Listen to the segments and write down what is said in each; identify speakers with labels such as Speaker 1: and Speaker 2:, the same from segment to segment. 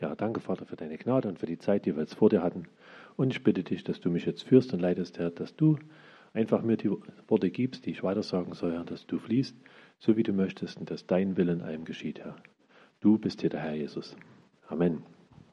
Speaker 1: Ja, danke, Vater, für deine Gnade und für die Zeit, die wir jetzt vor dir hatten. Und ich bitte dich, dass du mich jetzt führst und leitest, Herr, dass du einfach mir die Worte gibst, die ich weitersagen soll, Herr, dass du fließt, so wie du möchtest und dass dein Wille in allem geschieht, Herr. Du bist hier der Herr Jesus. Amen.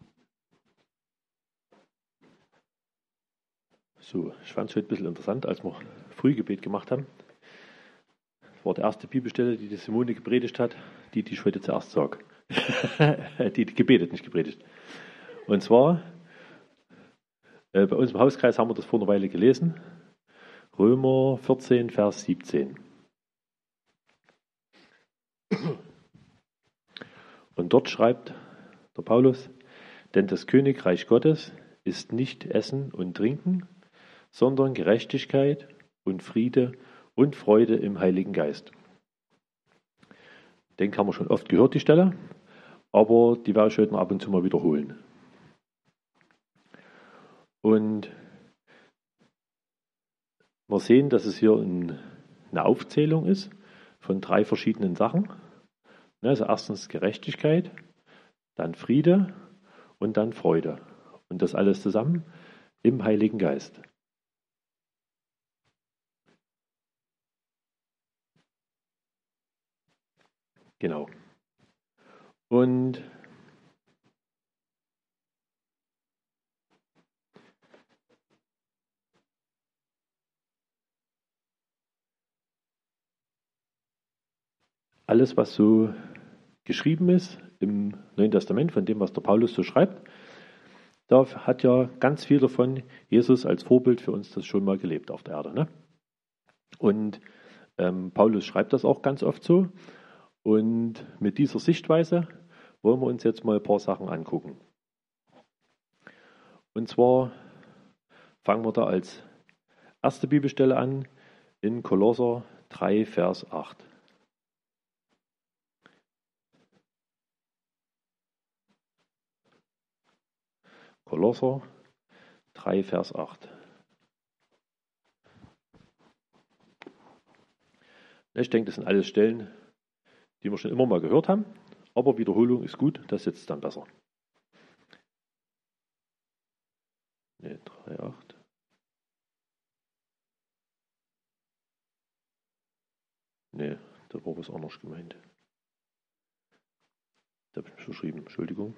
Speaker 1: So, ich fand es heute ein bisschen interessant, als wir Frühgebet gemacht haben. Das war die erste Bibelstelle, die Simone gepredigt hat, die ich heute zuerst sage. die gebetet, nicht gepredigt. Und zwar, bei uns im Hauskreis haben wir das vor einer Weile gelesen. Römer 14, Vers 17. Und dort schreibt der Paulus, denn das Königreich Gottes ist nicht Essen und Trinken, sondern Gerechtigkeit und Friede und Freude im Heiligen Geist. Den haben wir schon oft gehört, die Stelle, aber die werde ich heute noch ab und zu mal wiederholen. Und wir sehen, dass es hier eine Aufzählung ist von 3 verschiedenen Sachen. Also erstens Gerechtigkeit, dann Friede und dann Freude. Und das alles zusammen im Heiligen Geist. Genau. Und alles, was so geschrieben ist im Neuen Testament, von dem, was der Paulus so schreibt, da hat ja ganz viel davon Jesus als Vorbild für uns das schon mal gelebt auf der Erde. Ne? Und Paulus schreibt das auch ganz oft so. Und mit dieser Sichtweise wollen wir uns jetzt mal ein paar Sachen angucken. Und zwar fangen wir da als erste Bibelstelle an in Kolosser 3, Vers 8. Kolosser 3, Vers 8. Ich denke, das sind alles Stellen, die wir schon immer mal gehört haben, aber Wiederholung ist gut, das sitzt dann besser. Ne, 3, 8. Ne, da war was anderes gemeint. Da habe ich mich verschrieben, Entschuldigung.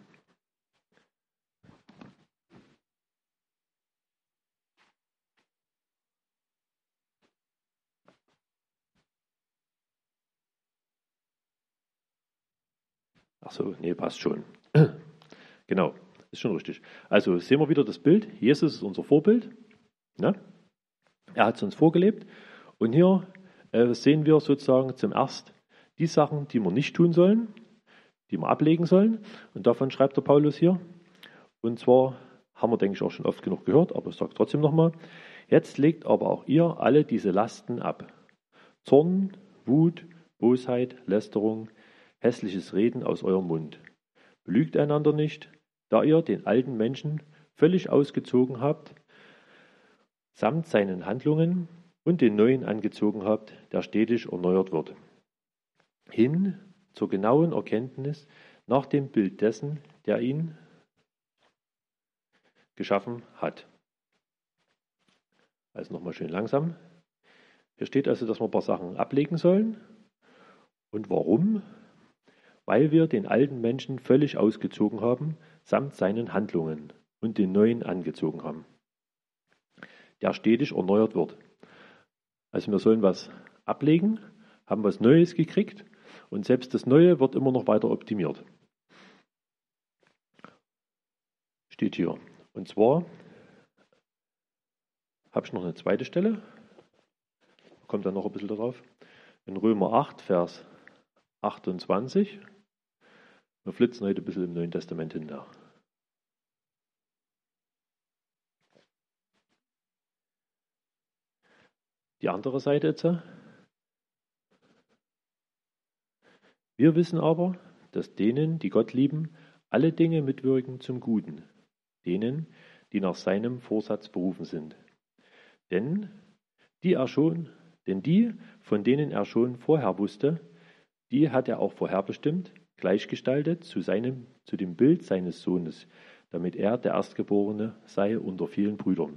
Speaker 1: Ach so, nee, passt schon. Genau, ist schon richtig. Also sehen wir wieder das Bild. Jesus ist unser Vorbild. Ne? Er hat es uns vorgelebt. Und hier sehen wir sozusagen zum Ersten die Sachen, die wir nicht tun sollen, die wir ablegen sollen. Und davon schreibt der Paulus hier. Und zwar haben wir, denke ich, auch schon oft genug gehört, aber ich sage es trotzdem nochmal. Jetzt legt aber auch ihr alle diese Lasten ab. Zorn, Wut, Bosheit, Lästerung, hässliches Reden aus eurem Mund. Belügt einander nicht, da ihr den alten Menschen völlig ausgezogen habt, samt seinen Handlungen und den neuen angezogen habt, der stetig erneuert wird. Hin zur genauen Erkenntnis nach dem Bild dessen, der ihn geschaffen hat. Also nochmal schön langsam. Hier steht also, dass wir ein paar Sachen ablegen sollen. Und warum? Weil wir den alten Menschen völlig ausgezogen haben, samt seinen Handlungen und den neuen angezogen haben, der stetig erneuert wird. Also wir sollen was ablegen, haben was Neues gekriegt und selbst das Neue wird immer noch weiter optimiert. Steht hier. Und zwar habe ich noch eine zweite Stelle, kommt dann noch ein bisschen darauf, in Römer 8, Vers 28. Wir flitzen heute ein bisschen im Neuen Testament hinter. Die andere Seite jetzt. Wir wissen aber, dass denen, die Gott lieben, alle Dinge mitwirken zum Guten, denen, die nach seinem Vorsatz berufen sind. Denn die, von denen er schon vorher wusste, die hat er auch vorherbestimmt, gleichgestaltet zu dem Bild seines Sohnes, damit er der Erstgeborene sei unter vielen Brüdern.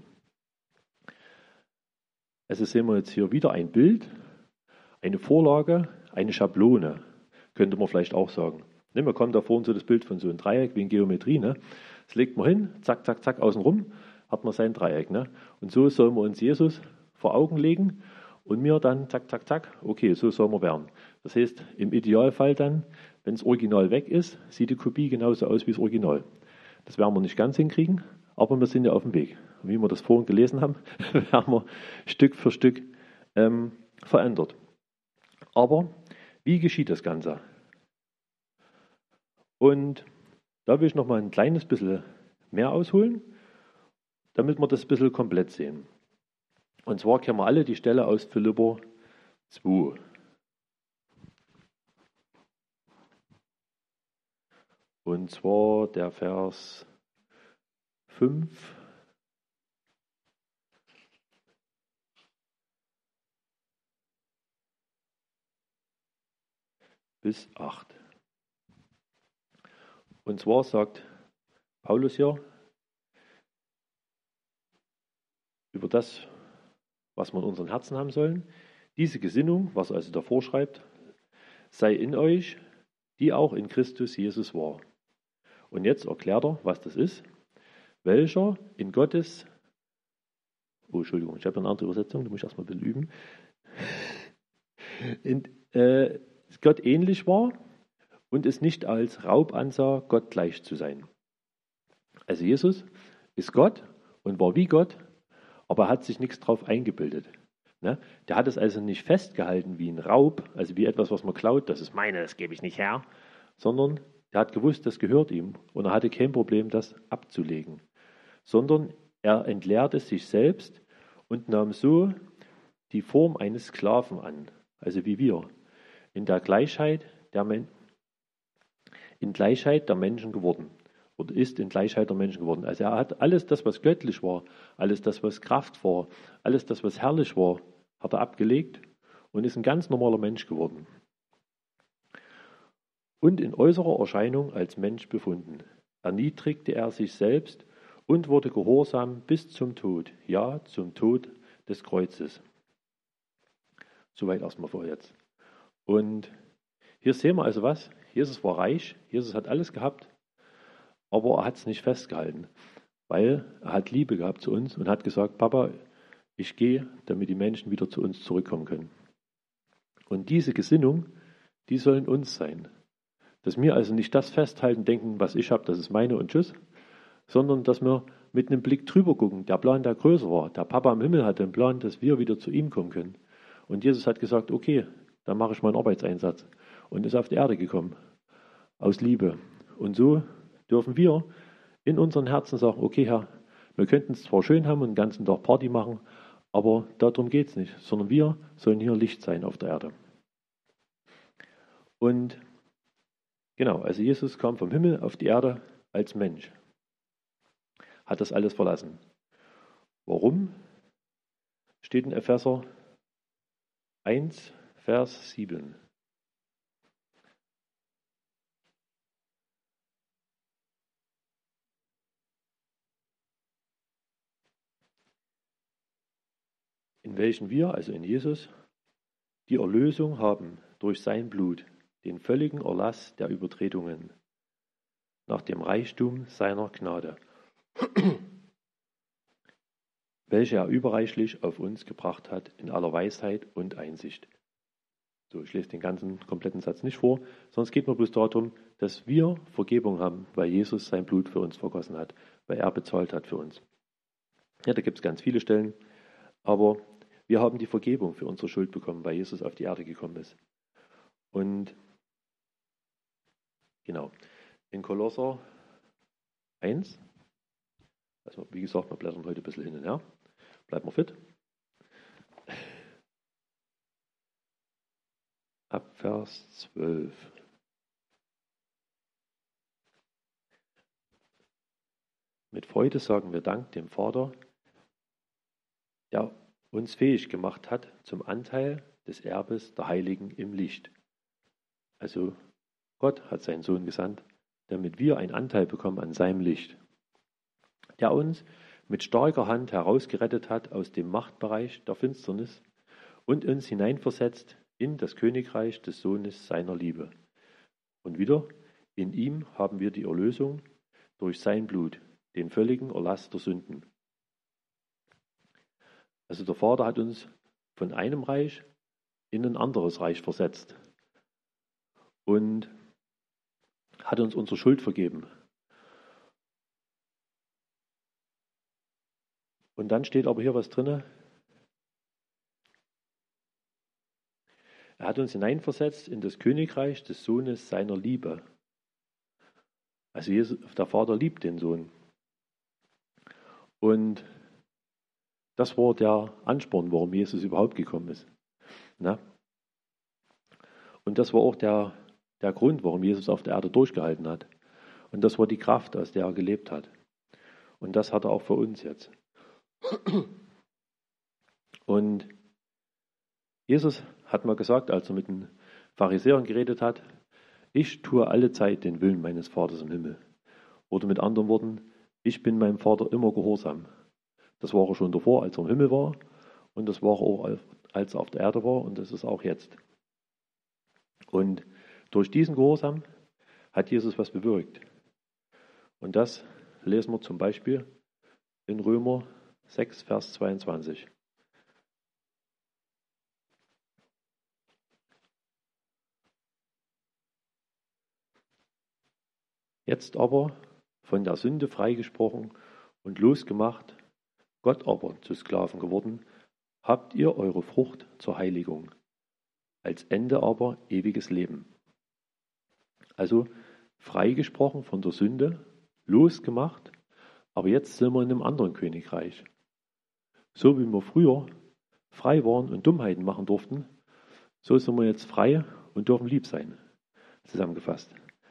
Speaker 1: Also sehen wir jetzt hier wieder ein Bild, eine Vorlage, eine Schablone, könnte man vielleicht auch sagen. Ne, man kommt da vorne so das Bild von so einem Dreieck wie in Geometrie. Ne? Das legt man hin, zack, zack, zack, außenrum hat man sein Dreieck. Ne? Und so sollen wir uns Jesus vor Augen legen und mir dann, zack, zack, zack, okay, so sollen wir werden. Das heißt, im Idealfall dann, wenn das Original weg ist, sieht die Kopie genauso aus wie das Original. Das werden wir nicht ganz hinkriegen, aber wir sind ja auf dem Weg. Und wie wir das vorhin gelesen haben, werden wir Stück für Stück verändert. Aber wie geschieht das Ganze? Und da will ich noch mal ein kleines bisschen mehr ausholen, damit wir das ein bisschen komplett sehen. Und zwar kennen wir alle die Stelle aus Philipper 2. Und zwar der Vers 5 bis 8. Und zwar sagt Paulus hier über das, was wir in unseren Herzen haben sollen. Diese Gesinnung, was er also davor schreibt, sei in euch, die auch in Christus Jesus war. Und jetzt erklärt er, was das ist. Welcher in Gottes, Entschuldigung, ich habe eine andere Übersetzung, die muss ich erstmal ein bisschen üben, Gott ähnlich war und es nicht als Raub ansah, Gott gleich zu sein. Also Jesus ist Gott und war wie Gott, aber hat sich nichts drauf eingebildet. Ne? Der hat es also nicht festgehalten wie ein Raub, also wie etwas, was man klaut, das ist meine, das gebe ich nicht her, sondern er hat gewusst, das gehört ihm und er hatte kein Problem, das abzulegen, sondern er entleerte sich selbst und nahm so die Form eines Sklaven an, also wie wir, in Gleichheit der Menschen geworden oder ist in Gleichheit der Menschen geworden. Also er hat alles das, was göttlich war, alles das, was Kraft war, alles das, was herrlich war, hat er abgelegt und ist ein ganz normaler Mensch geworden. Und in äußerer Erscheinung als Mensch befunden, erniedrigte er sich selbst und wurde gehorsam bis zum Tod, ja, zum Tod des Kreuzes. Soweit erstmal vor jetzt. Und hier sehen wir also was. Jesus war reich, Jesus hat alles gehabt, aber er hat es nicht festgehalten, weil er hat Liebe gehabt zu uns und hat gesagt, Papa, ich gehe, damit die Menschen wieder zu uns zurückkommen können. Und diese Gesinnung, die soll in uns sein. Dass wir also nicht das festhalten, denken, was ich habe, das ist meine und tschüss, sondern dass wir mit einem Blick drüber gucken, der Plan, der größer war. Der Papa im Himmel hatte einen Plan, dass wir wieder zu ihm kommen können. Und Jesus hat gesagt, okay, dann mache ich meinen Arbeitseinsatz und ist auf die Erde gekommen, aus Liebe. Und so dürfen wir in unseren Herzen sagen, okay Herr, wir könnten es zwar schön haben und den ganzen Tag Party machen, aber darum geht es nicht, sondern wir sollen hier Licht sein auf der Erde. Und genau, also Jesus kam vom Himmel auf die Erde als Mensch, hat das alles verlassen. Warum? Steht in Epheser 1, Vers 7. In welchen wir, also in Jesus, die Erlösung haben durch sein Blut, den völligen Erlass der Übertretungen, nach dem Reichtum seiner Gnade, welche er überreichlich auf uns gebracht hat in aller Weisheit und Einsicht. So, ich lese den ganzen kompletten Satz nicht vor, sondern es geht nur bloß darum, dass wir Vergebung haben, weil Jesus sein Blut für uns vergossen hat, weil er bezahlt hat für uns. Ja, da gibt es ganz viele Stellen, aber wir haben die Vergebung für unsere Schuld bekommen, weil Jesus auf die Erde gekommen ist. Und genau, in Kolosser 1, also wie gesagt, wir blättern heute ein bisschen hin und her, bleiben wir fit. Ab Vers 12. Mit Freude sagen wir Dank dem Vater, der uns fähig gemacht hat zum Anteil des Erbes der Heiligen im Licht. Also Gott hat seinen Sohn gesandt, damit wir einen Anteil bekommen an seinem Licht, der uns mit starker Hand herausgerettet hat aus dem Machtbereich der Finsternis und uns hineinversetzt in das Königreich des Sohnes seiner Liebe. Und wieder, in ihm haben wir die Erlösung durch sein Blut, den völligen Erlass der Sünden. Also der Vater hat uns von einem Reich in ein anderes Reich versetzt und hat uns unsere Schuld vergeben. Und dann steht aber hier was drin. Er hat uns hineinversetzt in das Königreich des Sohnes seiner Liebe. Also der Vater liebt den Sohn. Und das war der Ansporn, warum Jesus überhaupt gekommen ist. Na? Und das war auch der Grund, warum Jesus auf der Erde durchgehalten hat. Und das war die Kraft, aus der er gelebt hat. Und das hat er auch für uns jetzt. Und Jesus hat mal gesagt, als er mit den Pharisäern geredet hat, ich tue alle Zeit den Willen meines Vaters im Himmel. Oder mit anderen Worten, ich bin meinem Vater immer gehorsam. Das war er schon davor, als er im Himmel war. Und das war er auch, als er auf der Erde war. Und das ist auch jetzt. Und durch diesen Gehorsam hat Jesus was bewirkt. Und das lesen wir zum Beispiel in Römer 6, Vers 22. Jetzt aber, von der Sünde freigesprochen und losgemacht, Gott aber zu Sklaven geworden, habt ihr eure Frucht zur Heiligung, als Ende aber ewiges Leben. Also freigesprochen von der Sünde, losgemacht, aber jetzt sind wir in einem anderen Königreich. So wie wir früher frei waren und Dummheiten machen durften, so sind wir jetzt frei und dürfen lieb sein. Zusammengefasst.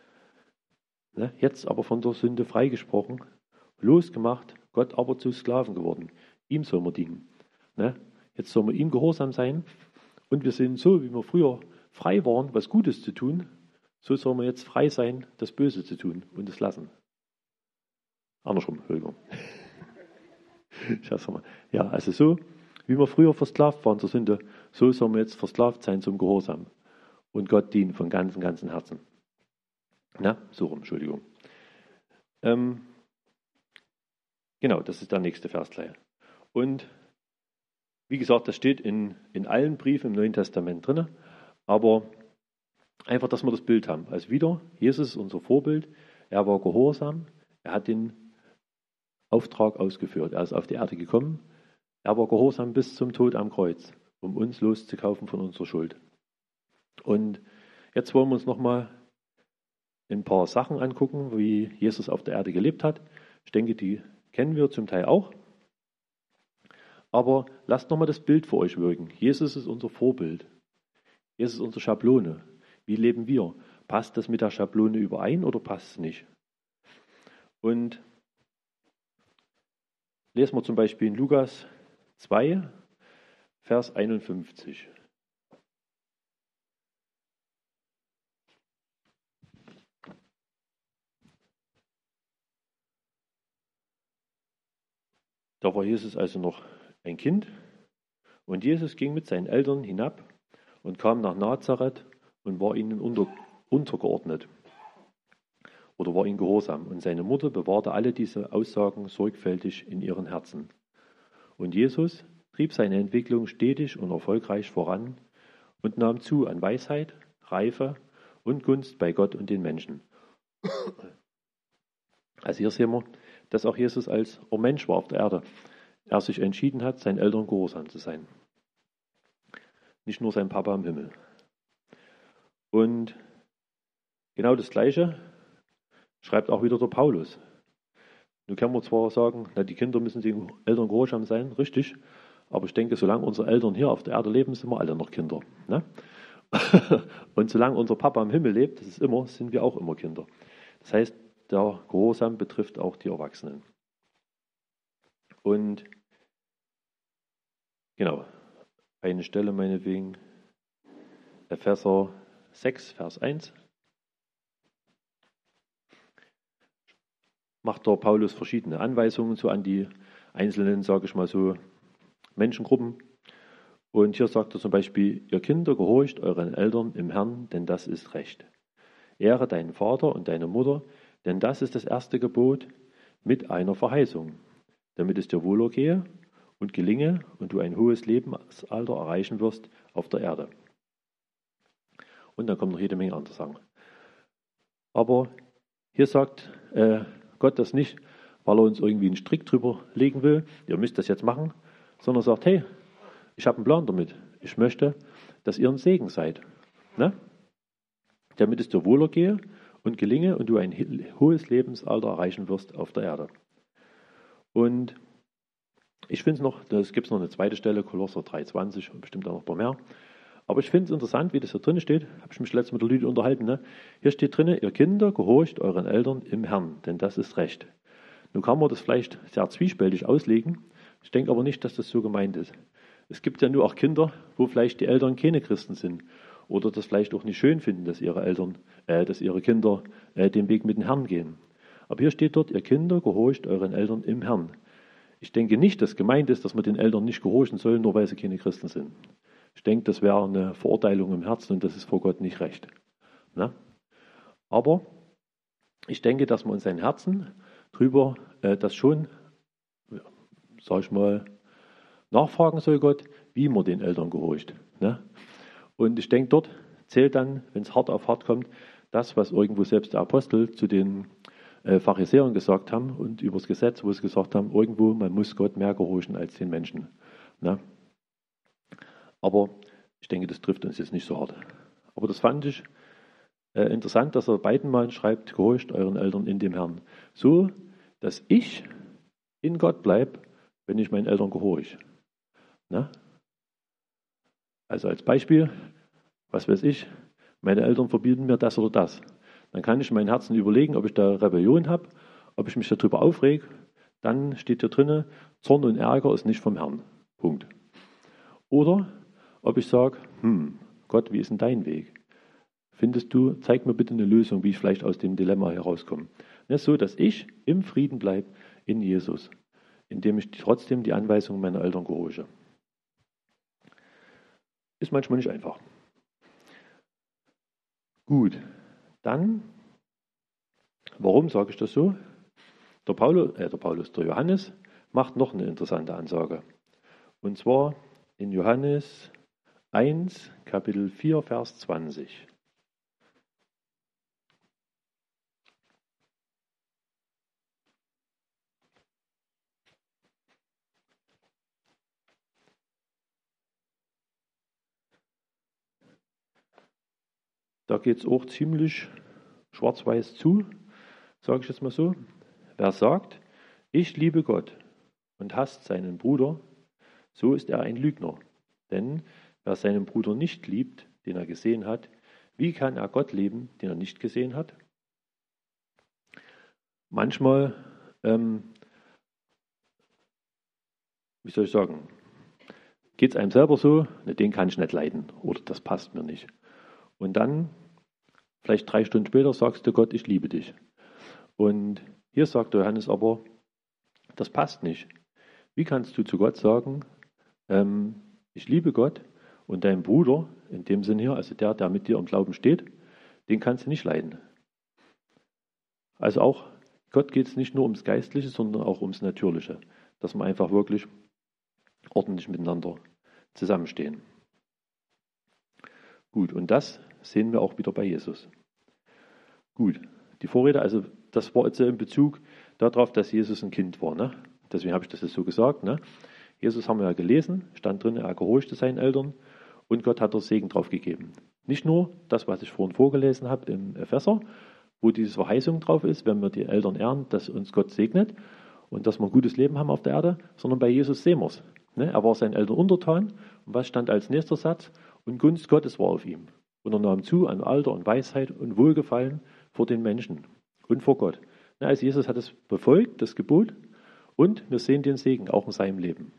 Speaker 1: Jetzt aber von der Sünde freigesprochen, losgemacht, Gott aber zu Sklaven geworden. Ihm sollen wir dienen. Jetzt sollen wir ihm gehorsam sein und wir sind so, wie wir früher frei waren, was Gutes zu tun, so sollen wir jetzt frei sein, das Böse zu tun und es lassen. Andersrum, Entschuldigung. Ja, also so, wie wir früher versklavt waren zur Sünde, so sollen wir jetzt versklavt sein zum Gehorsam und Gott dienen von ganzem Herzen. So rum, Entschuldigung. Genau, das ist der nächste Vers gleich. Und wie gesagt, das steht in allen Briefen im Neuen Testament drin, aber einfach, dass wir das Bild haben. Also wieder, Jesus ist unser Vorbild, er war gehorsam, er hat den Auftrag ausgeführt, er ist auf die Erde gekommen, er war gehorsam bis zum Tod am Kreuz, um uns loszukaufen von unserer Schuld. Und jetzt wollen wir uns nochmal ein paar Sachen angucken, wie Jesus auf der Erde gelebt hat. Ich denke, die kennen wir zum Teil auch. Aber lasst nochmal das Bild für euch wirken. Jesus ist unser Vorbild. Jesus ist unsere Schablone. Wie leben wir? Passt das mit der Schablone überein oder passt es nicht? Und lesen wir zum Beispiel in Lukas 2, Vers 51. Da war Jesus also noch ein Kind und Jesus ging mit seinen Eltern hinab und kam nach Nazareth und war ihnen untergeordnet oder war ihnen gehorsam. Und seine Mutter bewahrte alle diese Aussagen sorgfältig in ihren Herzen. Und Jesus trieb seine Entwicklung stetig und erfolgreich voran und nahm zu an Weisheit, Reife und Gunst bei Gott und den Menschen. Also hier sehen wir, dass auch Jesus als Mensch war auf der Erde. Er sich entschieden hat, seinen Eltern gehorsam zu sein. Nicht nur sein Papa im Himmel. Und genau das Gleiche schreibt auch wieder der Paulus. Nun können wir zwar sagen, die Kinder müssen den Eltern gehorsam sein, richtig, aber ich denke, solange unsere Eltern hier auf der Erde leben, sind wir alle noch Kinder. Ne? Und solange unser Papa im Himmel lebt, sind wir auch immer Kinder. Das heißt, der Gehorsam betrifft auch die Erwachsenen. Und genau, eine Stelle meinetwegen, Epheser 6, Vers 1. macht der Paulus verschiedene Anweisungen so an die einzelnen, sage ich mal so, Menschengruppen. Und hier sagt er zum Beispiel, ihr Kinder, gehorcht euren Eltern im Herrn, denn das ist Recht. Ehre deinen Vater und deine Mutter, denn das ist das erste Gebot mit einer Verheißung, damit es dir wohlergehe und gelinge und du ein hohes Lebensalter erreichen wirst auf der Erde. Und dann kommen noch jede Menge andere Sachen. Aber hier sagt Gott das nicht, weil er uns irgendwie einen Strick drüber legen will, ihr müsst das jetzt machen, sondern sagt, hey, ich habe einen Plan damit. Ich möchte, dass ihr ein Segen seid. Ne? Damit es dir wohlergehe und gelinge und du ein hohes Lebensalter erreichen wirst auf der Erde. Und ich finde es noch, das gibt es noch eine zweite Stelle, Kolosser 3,20 und bestimmt auch noch ein paar mehr. Aber ich finde es interessant, wie das hier drin steht. Habe ich mich letztens mit der Lüdi unterhalten. Ne? Hier steht drin, ihr Kinder, gehorcht euren Eltern im Herrn, denn das ist Recht. Nun kann man das vielleicht sehr zwiespältig auslegen. Ich denke aber nicht, dass das so gemeint ist. Es gibt ja nur auch Kinder, wo vielleicht die Eltern keine Christen sind oder das vielleicht auch nicht schön finden, dass ihre Kinder den Weg mit dem Herrn gehen. Aber hier steht dort, ihr Kinder, gehorcht euren Eltern im Herrn. Ich denke nicht, dass gemeint ist, dass man den Eltern nicht gehorchen soll, nur weil sie keine Christen sind. Ich denke, das wäre eine Verurteilung im Herzen und das ist vor Gott nicht recht. Ne? Aber ich denke, dass man in seinem Herzen drüber das schon, sag ich mal, nachfragen soll Gott, wie man den Eltern gehorcht. Ne? Und ich denke, dort zählt dann, wenn es hart auf hart kommt, das, was irgendwo selbst der Apostel zu den Pharisäern gesagt haben und über das Gesetz, wo sie gesagt haben, irgendwo, man muss Gott mehr gehorchen als den Menschen. Ne? Aber ich denke, das trifft uns jetzt nicht so hart. Aber das fand ich interessant, dass er beiden Malen schreibt, gehorcht euren Eltern in dem Herrn. So, dass ich in Gott bleibe, wenn ich meinen Eltern gehorche. Ne? Also als Beispiel, was weiß ich, meine Eltern verbieten mir das oder das. Dann kann ich in meinem Herzen überlegen, ob ich da Rebellion habe, ob ich mich darüber aufrege. Dann steht hier drin, Zorn und Ärger ist nicht vom Herrn. Punkt. Oder ob ich sage, Gott, wie ist denn dein Weg? Findest du, zeig mir bitte eine Lösung, wie ich vielleicht aus dem Dilemma herauskomme. Ne, so, dass ich im Frieden bleibe in Jesus, indem ich trotzdem die Anweisungen meiner Eltern gehorche. Ist manchmal nicht einfach. Gut, dann, warum sage ich das so? Der Johannes macht noch eine interessante Ansage. Und zwar in Johannes 1, Kapitel 4, Vers 20. Da geht es auch ziemlich schwarz-weiß zu, sage ich jetzt mal so. Wer sagt, ich liebe Gott und hasst seinen Bruder, so ist er ein Lügner. Denn wer seinen Bruder nicht liebt, den er gesehen hat, wie kann er Gott lieben, den er nicht gesehen hat? Manchmal, wie soll ich sagen, geht es einem selber so, den kann ich nicht leiden oder das passt mir nicht. Und dann, vielleicht 3 Stunden später, sagst du Gott, ich liebe dich. Und hier sagt Johannes aber, das passt nicht. Wie kannst du zu Gott sagen, ich liebe Gott und dein Bruder, in dem Sinn hier, also der mit dir im Glauben steht, den kannst du nicht leiden. Also auch Gott geht es nicht nur ums Geistliche, sondern auch ums Natürliche, dass wir einfach wirklich ordentlich miteinander zusammenstehen. Gut, und das sehen wir auch wieder bei Jesus. Gut, die Vorrede, also das war jetzt in Bezug darauf, dass Jesus ein Kind war. Ne? Deswegen habe ich das jetzt so gesagt. Ne? Jesus haben wir ja gelesen, stand drin, er gehorchte seinen Eltern und Gott hat der Segen drauf gegeben. Nicht nur das, was ich vorhin vorgelesen habe im Epheser, wo diese Verheißung drauf ist, wenn wir die Eltern ehren, dass uns Gott segnet und dass wir ein gutes Leben haben auf der Erde, sondern bei Jesus sehen wir es. Ne? Er war seinen Eltern untertan und was stand als nächster Satz? Und Gunst Gottes war auf ihm. Und er nahm zu an Alter und Weisheit und Wohlgefallen vor den Menschen und vor Gott. Ne? Also Jesus hat es befolgt, das Gebot, und wir sehen den Segen auch in seinem Leben.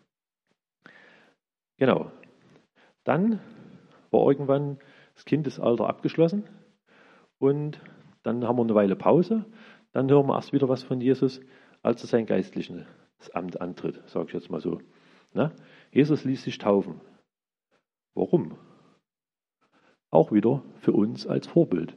Speaker 1: Genau. Dann war irgendwann das Kindesalter abgeschlossen und dann haben wir eine Weile Pause. dann hören wir erst wieder was von Jesus, als er sein geistliches Amt antritt, sage ich jetzt mal so. Na? Jesus ließ sich taufen. Warum? Auch wieder für uns als Vorbild.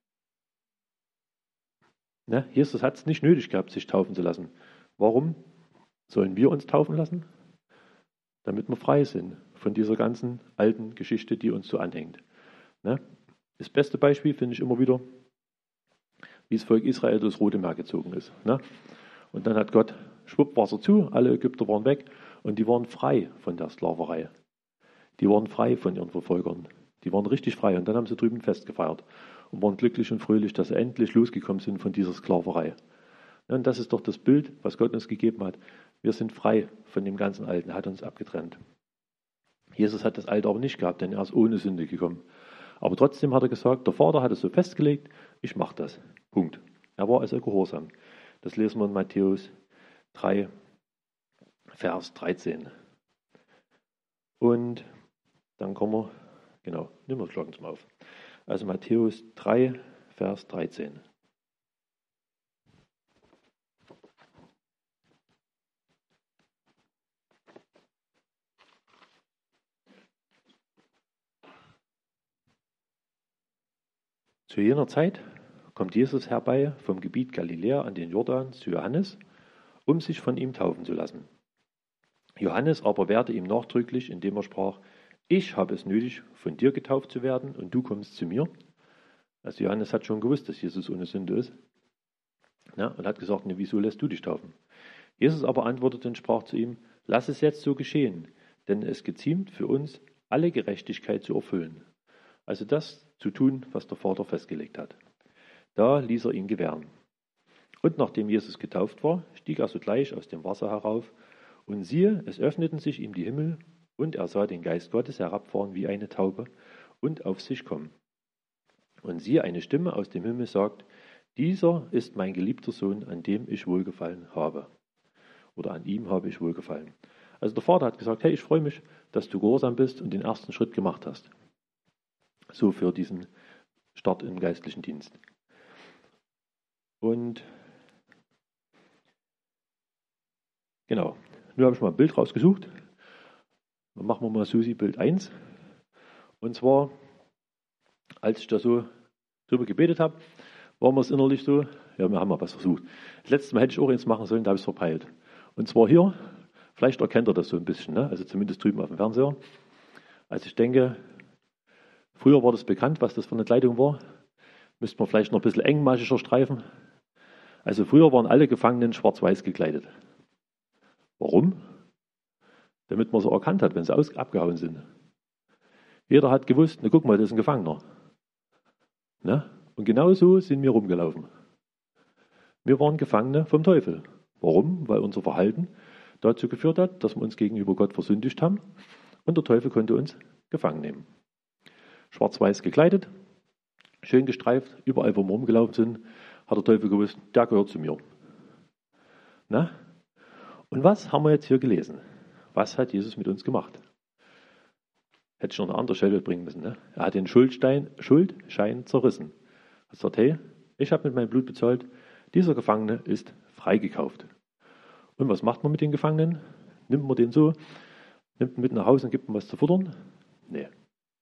Speaker 1: Na? Jesus hat es nicht nötig gehabt, sich taufen zu lassen. Warum sollen wir uns taufen lassen? Damit wir frei sind von dieser ganzen alten Geschichte, die uns so anhängt. Na? Das beste Beispiel finde ich immer wieder, wie das Volk Israel durchs Rote Meer gezogen ist. Ne? Und dann hat Gott schwupp Wasser zu, alle Ägypter waren weg und die waren frei von der Sklaverei. Die waren frei von ihren Verfolgern. Die waren richtig frei und dann haben sie drüben Fest gefeiert und waren glücklich und fröhlich, dass sie endlich losgekommen sind von dieser Sklaverei. Ja, und das ist doch das Bild, was Gott uns gegeben hat. Wir sind frei von dem ganzen Alten, er hat uns abgetrennt. Jesus hat das Alte aber nicht gehabt, denn er ist ohne Sünde gekommen. Aber trotzdem hat er gesagt, der Vater hat es so festgelegt, ich mache das. Punkt. Er war also gehorsam. Das lesen wir in Matthäus 3, Vers 13. Und dann kommen wir, genau, nehmen wir, schlagen es mal auf. Also Matthäus 3, Vers 13. Zu jener Zeit kommt Jesus herbei vom Gebiet Galiläa an den Jordan zu Johannes, um sich von ihm taufen zu lassen. Johannes aber wehrte ihm nachdrücklich, indem er sprach, ich habe es nötig, von dir getauft zu werden und du kommst zu mir. Also Johannes hat schon gewusst, dass Jesus ohne Sünde ist. Ja, und hat gesagt, ne, wieso lässt du dich taufen? Jesus aber antwortete und sprach zu ihm, lass es jetzt so geschehen, denn es geziemt für uns, alle Gerechtigkeit zu erfüllen. Also das zu tun, was der Vater festgelegt hat. Da ließ er ihn gewähren. Und nachdem Jesus getauft war, stieg er sogleich aus dem Wasser herauf, und siehe, es öffneten sich ihm die Himmel, und er sah den Geist Gottes herabfahren wie eine Taube und auf sich kommen. Und siehe, eine Stimme aus dem Himmel sagt, dieser ist mein geliebter Sohn, an dem ich wohlgefallen habe. Oder an ihm habe ich wohlgefallen. Also der Vater hat gesagt, hey, ich freue mich, dass du gehorsam bist und den ersten Schritt gemacht hast. So für diesen Start im geistlichen Dienst. Und genau, nun habe ich mal ein Bild rausgesucht. Dann machen wir mal Susi Bild 1. Und zwar, als ich da so drüber gebetet habe, war mir es innerlich so, ja, wir haben mal was versucht. Das letzte Mal hätte ich auch eins machen sollen, da habe ich es verpeilt. Und zwar hier, vielleicht erkennt ihr das so ein bisschen, ne? Also zumindest drüben auf dem Fernseher. Also ich denke, früher war das bekannt, was das für eine Kleidung war. Müsste man vielleicht noch ein bisschen engmaschiger streifen. Also früher waren alle Gefangenen schwarz-weiß gekleidet. Warum? Damit man so erkannt hat, wenn sie abgehauen sind. Jeder hat gewusst, na guck mal, das ist ein Gefangener. Ne? Und genau so sind wir rumgelaufen. Wir waren Gefangene vom Teufel. Warum? Weil unser Verhalten dazu geführt hat, dass wir uns gegenüber Gott versündigt haben und der Teufel konnte uns gefangen nehmen. Schwarz-weiß gekleidet, schön gestreift, überall wo wir rumgelaufen sind, hat der Teufel gewusst, der gehört zu mir. Na? Und was haben wir jetzt hier gelesen? Was hat Jesus mit uns gemacht? Hätte ich noch eine andere Stelle bringen müssen. Ne? Er hat den Schuldschein zerrissen. Er hat gesagt, hey, ich habe mit meinem Blut bezahlt, dieser Gefangene ist freigekauft. Und was macht man mit den Gefangenen? Nimmt man den so, nimmt ihn mit nach Hause und gibt ihm was zu futtern? Nee.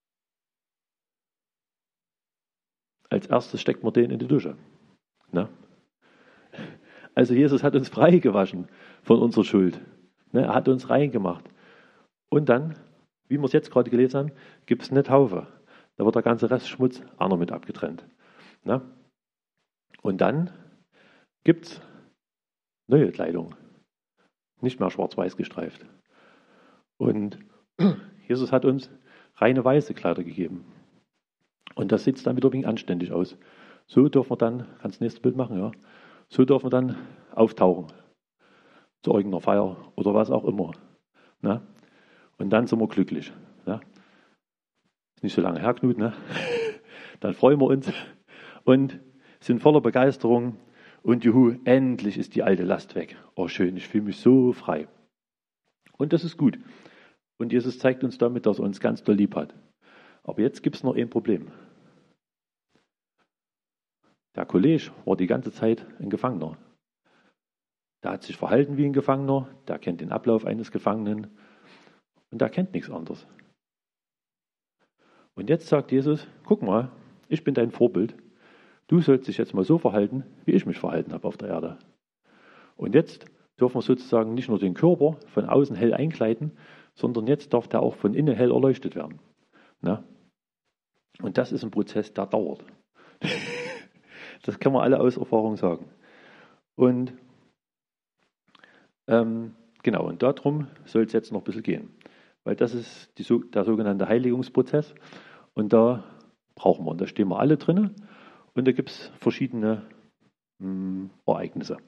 Speaker 1: Als erstes steckt man den in die Dusche. Ne? Also Jesus hat uns frei gewaschen von unserer Schuld. Ne? Er hat uns rein gemacht. Und dann, wie wir es jetzt gerade gelesen haben, gibt es eine Taufe. Da wird der ganze Rest Schmutz auch noch mit abgetrennt. Ne? Und dann gibt es neue Kleidung. Nicht mehr schwarz-weiß gestreift. Und Jesus hat uns reine weiße Kleider gegeben. Und das sieht dann wieder ein wenig anständig aus. So dürfen wir dann, kannst du das nächste Bild machen, ja? So dürfen wir dann auftauchen. Zu irgendeiner Feier oder was auch immer. Ne? Und dann sind wir glücklich. Ne? Ist nicht so lange her, Knut, ne? Dann freuen wir uns und sind voller Begeisterung. Und juhu, endlich ist die alte Last weg. Oh schön, ich fühle mich so frei. Und das ist gut. Und Jesus zeigt uns damit, dass er uns ganz doll lieb hat. Aber jetzt gibt es noch ein Problem. Der Kollege war die ganze Zeit ein Gefangener. Der hat sich verhalten wie ein Gefangener, der kennt den Ablauf eines Gefangenen und der kennt nichts anderes. Und jetzt sagt Jesus, guck mal, ich bin dein Vorbild. Du sollst dich jetzt mal so verhalten, wie ich mich verhalten habe auf der Erde. Und jetzt dürfen wir sozusagen nicht nur den Körper von außen hell einkleiden, sondern jetzt darf der auch von innen hell erleuchtet werden. Na? Und das ist ein Prozess, der dauert. Das kann man alle aus Erfahrung sagen. Und genau, und darum soll es jetzt noch ein bisschen gehen. Weil das ist der sogenannte Heiligungsprozess. Und da brauchen wir, und da stehen wir alle drin. Und da gibt es verschiedene Ereignisse.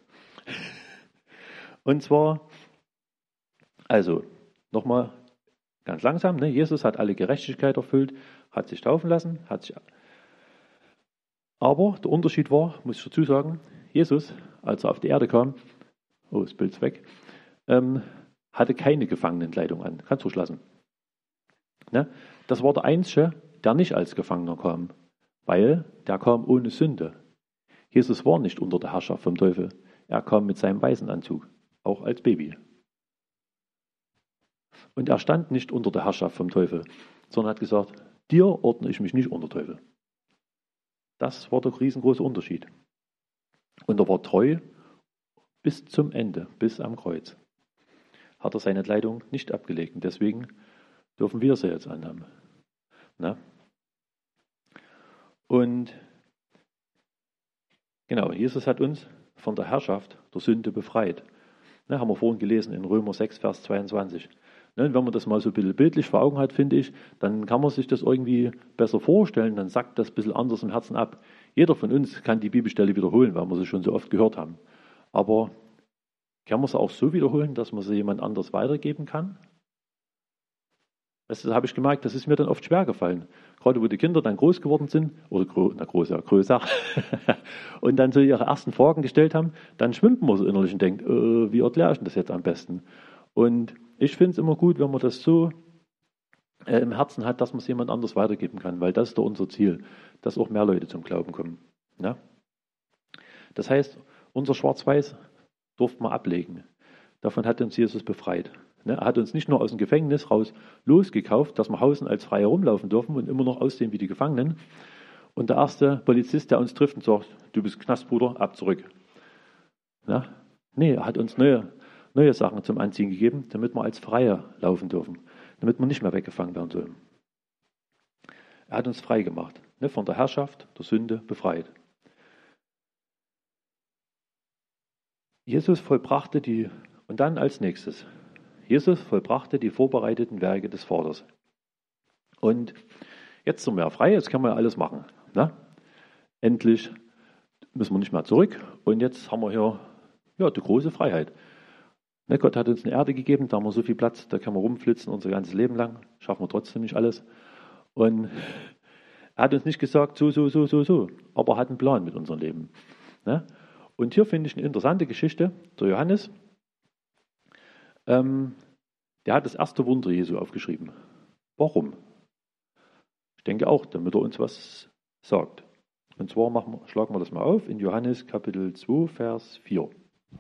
Speaker 1: Und zwar, also nochmal ganz langsam, ne? Jesus hat alle Gerechtigkeit erfüllt, hat sich taufen lassen, aber der Unterschied war, muss ich dazu sagen, Jesus, als er auf die Erde kam, oh, das Bild ist weg, hatte keine Gefangenenkleidung an. Kannst du lassen. Ne? Das war der Einzige, der nicht als Gefangener kam, weil der kam ohne Sünde. Jesus war nicht unter der Herrschaft vom Teufel. Er kam mit seinem weißen Anzug, auch als Baby. Und er stand nicht unter der Herrschaft vom Teufel, sondern hat gesagt, dir ordne ich mich nicht unter Teufel. Das war der riesengroße Unterschied. Und er war treu bis zum Ende, bis am Kreuz. Hat er seine Kleidung nicht abgelegt. Und deswegen dürfen wir sie jetzt anhaben. Na? Und genau, Jesus hat uns von der Herrschaft der Sünde befreit. Ne, haben wir vorhin gelesen in Römer 6, Vers 22. Ne, wenn man das mal so ein bisschen bildlich vor Augen hat, finde ich, dann kann man sich das irgendwie besser vorstellen, dann sackt das ein bisschen anders im Herzen ab. Jeder von uns kann die Bibelstelle wiederholen, weil wir sie schon so oft gehört haben. Aber kann man sie auch so wiederholen, dass man sie jemand anders weitergeben kann? Das habe ich gemerkt, das ist mir dann oft schwer gefallen. Gerade wo die Kinder dann groß geworden sind, oder größer, und dann so ihre ersten Fragen gestellt haben, dann schwimmt man so innerlich und denkt, wie erkläre ich das jetzt am besten? Und ich finde es immer gut, wenn man das so im Herzen hat, dass man es jemand anders weitergeben kann, weil das ist doch unser Ziel, dass auch mehr Leute zum Glauben kommen. Ja? Das heißt, unser Schwarz-Weiß durften wir ablegen. Davon hat uns Jesus befreit. Er hat uns nicht nur aus dem Gefängnis raus losgekauft, dass wir außen als frei herumlaufen dürfen und immer noch aussehen wie die Gefangenen. Und der erste Polizist, der uns trifft und sagt, du bist Knastbruder, ab zurück. Ja? Nee, er hat uns neue Sachen zum Anziehen gegeben, damit wir als Freie laufen dürfen, damit wir nicht mehr weggefangen werden sollen. Er hat uns frei gemacht, von der Herrschaft, der Sünde befreit. Jesus vollbrachte und dann als nächstes, Jesus vollbrachte die vorbereiteten Werke des Vaters. Und jetzt sind wir frei, jetzt können wir alles machen. Ne? Endlich müssen wir nicht mehr zurück und jetzt haben wir hier die große Freiheit. Ne, Gott hat uns eine Erde gegeben, da haben wir so viel Platz, da können wir rumflitzen unser ganzes Leben lang, schaffen wir trotzdem nicht alles. Und er hat uns nicht gesagt, so, aber er hat einen Plan mit unserem Leben. Ne? Und hier finde ich eine interessante Geschichte, der Johannes, der hat das erste Wunder Jesu aufgeschrieben. Warum? Ich denke auch, damit er uns was sagt. Und zwar schlagen wir das mal auf in Johannes Kapitel 2, Vers 4.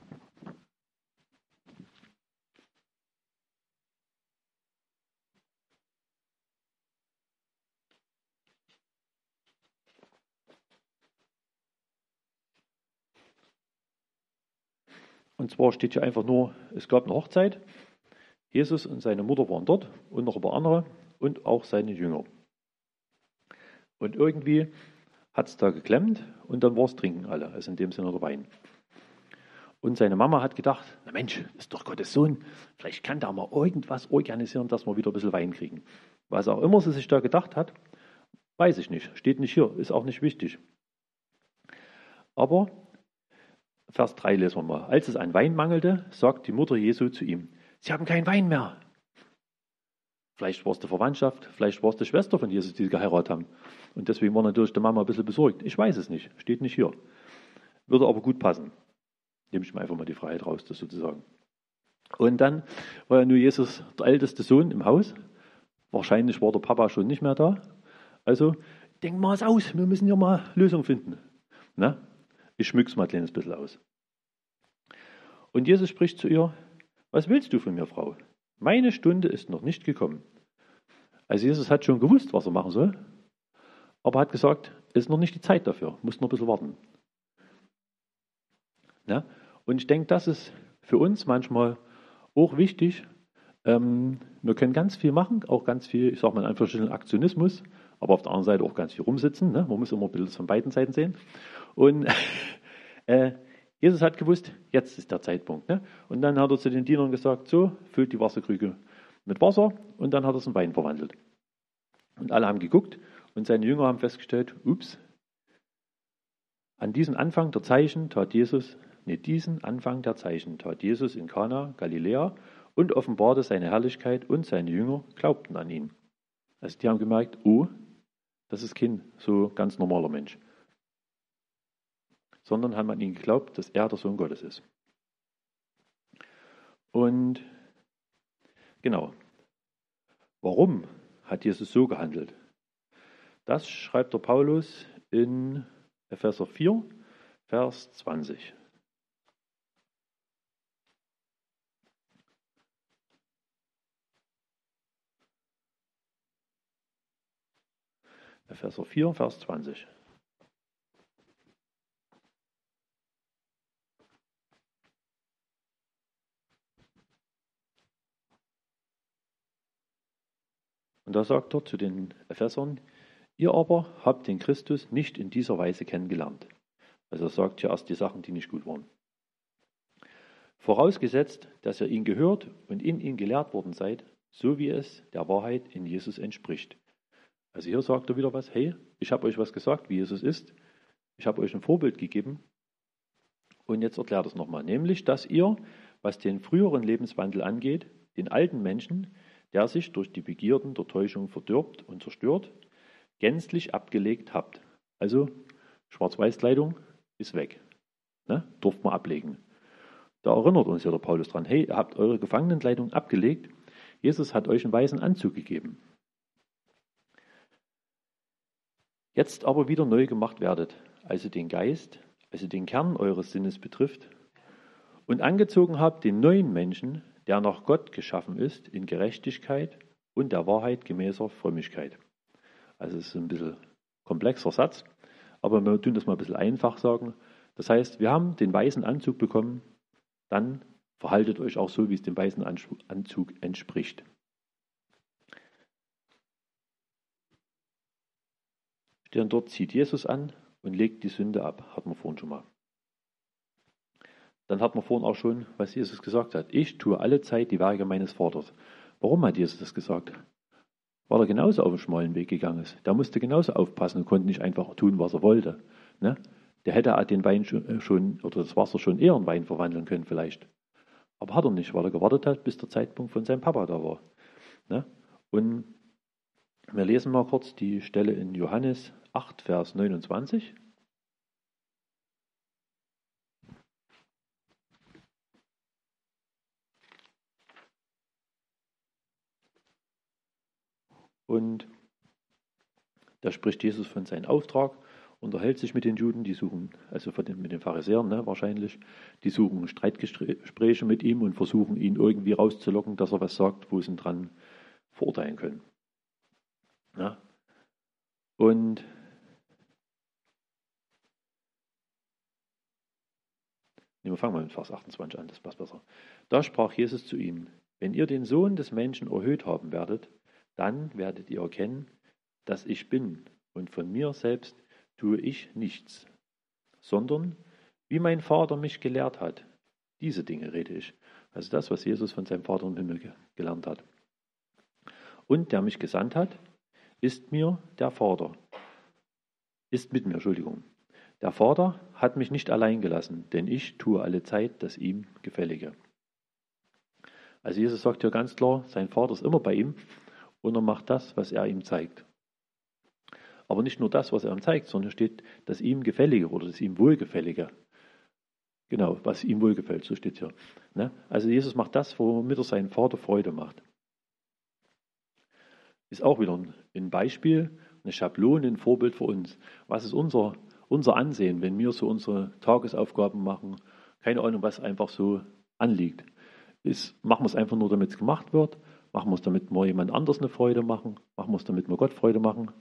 Speaker 1: Und zwar steht hier einfach nur, es gab eine Hochzeit. Jesus und seine Mutter waren dort und noch ein paar andere und auch seine Jünger. Und irgendwie hat es da geklemmt und dann war es trinken alle, also in dem Sinne der Wein. Und seine Mama hat gedacht, na Mensch, ist doch Gottes Sohn, vielleicht kann da mal irgendwas organisieren, dass wir wieder ein bisschen Wein kriegen. Was auch immer sie sich da gedacht hat, weiß ich nicht, steht nicht hier, ist auch nicht wichtig. Aber Vers 3 lesen wir mal. Als es an Wein mangelte, sagt die Mutter Jesu zu ihm, sie haben keinen Wein mehr. Vielleicht war es die Verwandtschaft, vielleicht war es die Schwester von Jesus, die sie geheiratet haben. Und deswegen war natürlich die Mama ein bisschen besorgt. Ich weiß es nicht, steht nicht hier. Würde aber gut passen. Nehme ich mir einfach mal die Freiheit raus, das sozusagen. Und dann war ja nur Jesus der älteste Sohn im Haus. Wahrscheinlich war der Papa schon nicht mehr da. Also, denken wir es aus, wir müssen ja mal Lösung finden. Ne? Ich schmück's mal ein kleines bisschen aus. Und Jesus spricht zu ihr, was willst du von mir, Frau? Meine Stunde ist noch nicht gekommen. Also Jesus hat schon gewusst, was er machen soll, aber hat gesagt, es ist noch nicht die Zeit dafür, muss noch ein bisschen warten. Ne? Und ich denke, das ist für uns manchmal auch wichtig. Wir können ganz viel machen, auch ganz viel, ich sage mal in Anführungsstrichen Aktionismus, aber auf der anderen Seite auch ganz viel rumsitzen. Ne? Man muss immer ein bisschen von beiden Seiten sehen. Und Jesus hat gewusst, jetzt ist der Zeitpunkt. Ne? Und dann hat er zu den Dienern gesagt, so, füllt die Wasserkrüge mit Wasser und dann hat er es in Wein verwandelt. Und alle haben geguckt und seine Jünger haben festgestellt, ups, diesen Anfang der Zeichen tat Jesus in Kana, Galiläa und offenbarte seine Herrlichkeit und seine Jünger glaubten an ihn. Also die haben gemerkt, oh, das ist kein so ganz normaler Mensch. Sondern haben an ihn geglaubt, dass er der Sohn Gottes ist. Und genau, warum hat Jesus so gehandelt? Das schreibt der Paulus in Epheser 4, Vers 20. Epheser 4, Vers 20. Und da sagt er zu den Ephesern, ihr aber habt den Christus nicht in dieser Weise kennengelernt. Also er sagt ja erst die Sachen, die nicht gut waren. Vorausgesetzt, dass ihr ihn gehört und in ihn gelehrt worden seid, so wie es der Wahrheit in Jesus entspricht. Also hier sagt er wieder was, hey, ich habe euch was gesagt, wie Jesus ist. Ich habe euch ein Vorbild gegeben. Und jetzt erklärt es nochmal, nämlich, dass ihr, was den früheren Lebenswandel angeht, den alten Menschen, der sich durch die Begierden der Täuschung verdirbt und zerstört, gänzlich abgelegt habt. Also Schwarz-Weiß-Kleidung ist weg. Ne? Durft man ablegen. Da erinnert uns ja der Paulus dran, hey, ihr habt eure Gefangenenkleidung abgelegt. Jesus hat euch einen weißen Anzug gegeben. Jetzt aber wieder neu gemacht werdet, also den Geist, also den Kern eures Sinnes betrifft, und angezogen habt den neuen Menschen, der nach Gott geschaffen ist, in Gerechtigkeit und der Wahrheit gemäßer Frömmigkeit. Also es ist ein bisschen komplexer Satz, aber wir tun das mal ein bisschen einfach sagen. Das heißt, wir haben den weißen Anzug bekommen, dann verhaltet euch auch so, wie es dem weißen Anzug entspricht. Denn dort zieht Jesus an und legt die Sünde ab, hatten wir vorhin schon mal. Dann hat man vorhin auch schon, was Jesus gesagt hat. Ich tue alle Zeit die Werke meines Vaters. Warum hat Jesus das gesagt? Weil er genauso auf den schmalen Weg gegangen ist. Der musste genauso aufpassen und konnte nicht einfach tun, was er wollte. Ne? Der hätte den Wein schon oder das Wasser schon eher in Wein verwandeln können vielleicht. Aber hat er nicht, weil er gewartet hat, bis der Zeitpunkt von seinem Papa da war. Ne? Und wir lesen mal kurz die Stelle in Johannes 8, Vers 29. Und da spricht Jesus von seinem Auftrag, unterhält sich mit den Juden, die suchen, also mit den Pharisäern ne, wahrscheinlich, die suchen Streitgespräche mit ihm und versuchen ihn irgendwie rauszulocken, dass er was sagt, wo sie ihn dran verurteilen können. Ja. Und wir fangen mal mit Vers 28 an, das passt besser. Da sprach Jesus zu ihnen, wenn ihr den Sohn des Menschen erhöht haben werdet, dann werdet ihr erkennen, dass ich bin und von mir selbst tue ich nichts, sondern wie mein Vater mich gelehrt hat, diese Dinge rede ich. Also das, was Jesus von seinem Vater im Himmel gelernt hat. Und der mich gesandt hat, ist mit mir, Entschuldigung. Der Vater hat mich nicht allein gelassen, denn ich tue alle Zeit das ihm Gefällige. Also Jesus sagt hier ganz klar, sein Vater ist immer bei ihm und er macht das, was er ihm zeigt. Aber nicht nur das, was er ihm zeigt, sondern steht das ihm Gefällige oder das ihm Wohlgefällige. Genau, was ihm wohlgefällt, so steht hier. Ne? Also Jesus macht das, womit er seinen Vater Freude macht. Ist auch wieder ein Beispiel, eine Schablone, ein Vorbild für uns. Was ist unser unser Ansehen, wenn wir so unsere Tagesaufgaben machen, keine Ahnung, was einfach so anliegt. Machen wir es einfach nur, damit es gemacht wird? Machen wir es, damit wir jemand anders eine Freude machen? Machen wir es, damit wir Gott Freude machen?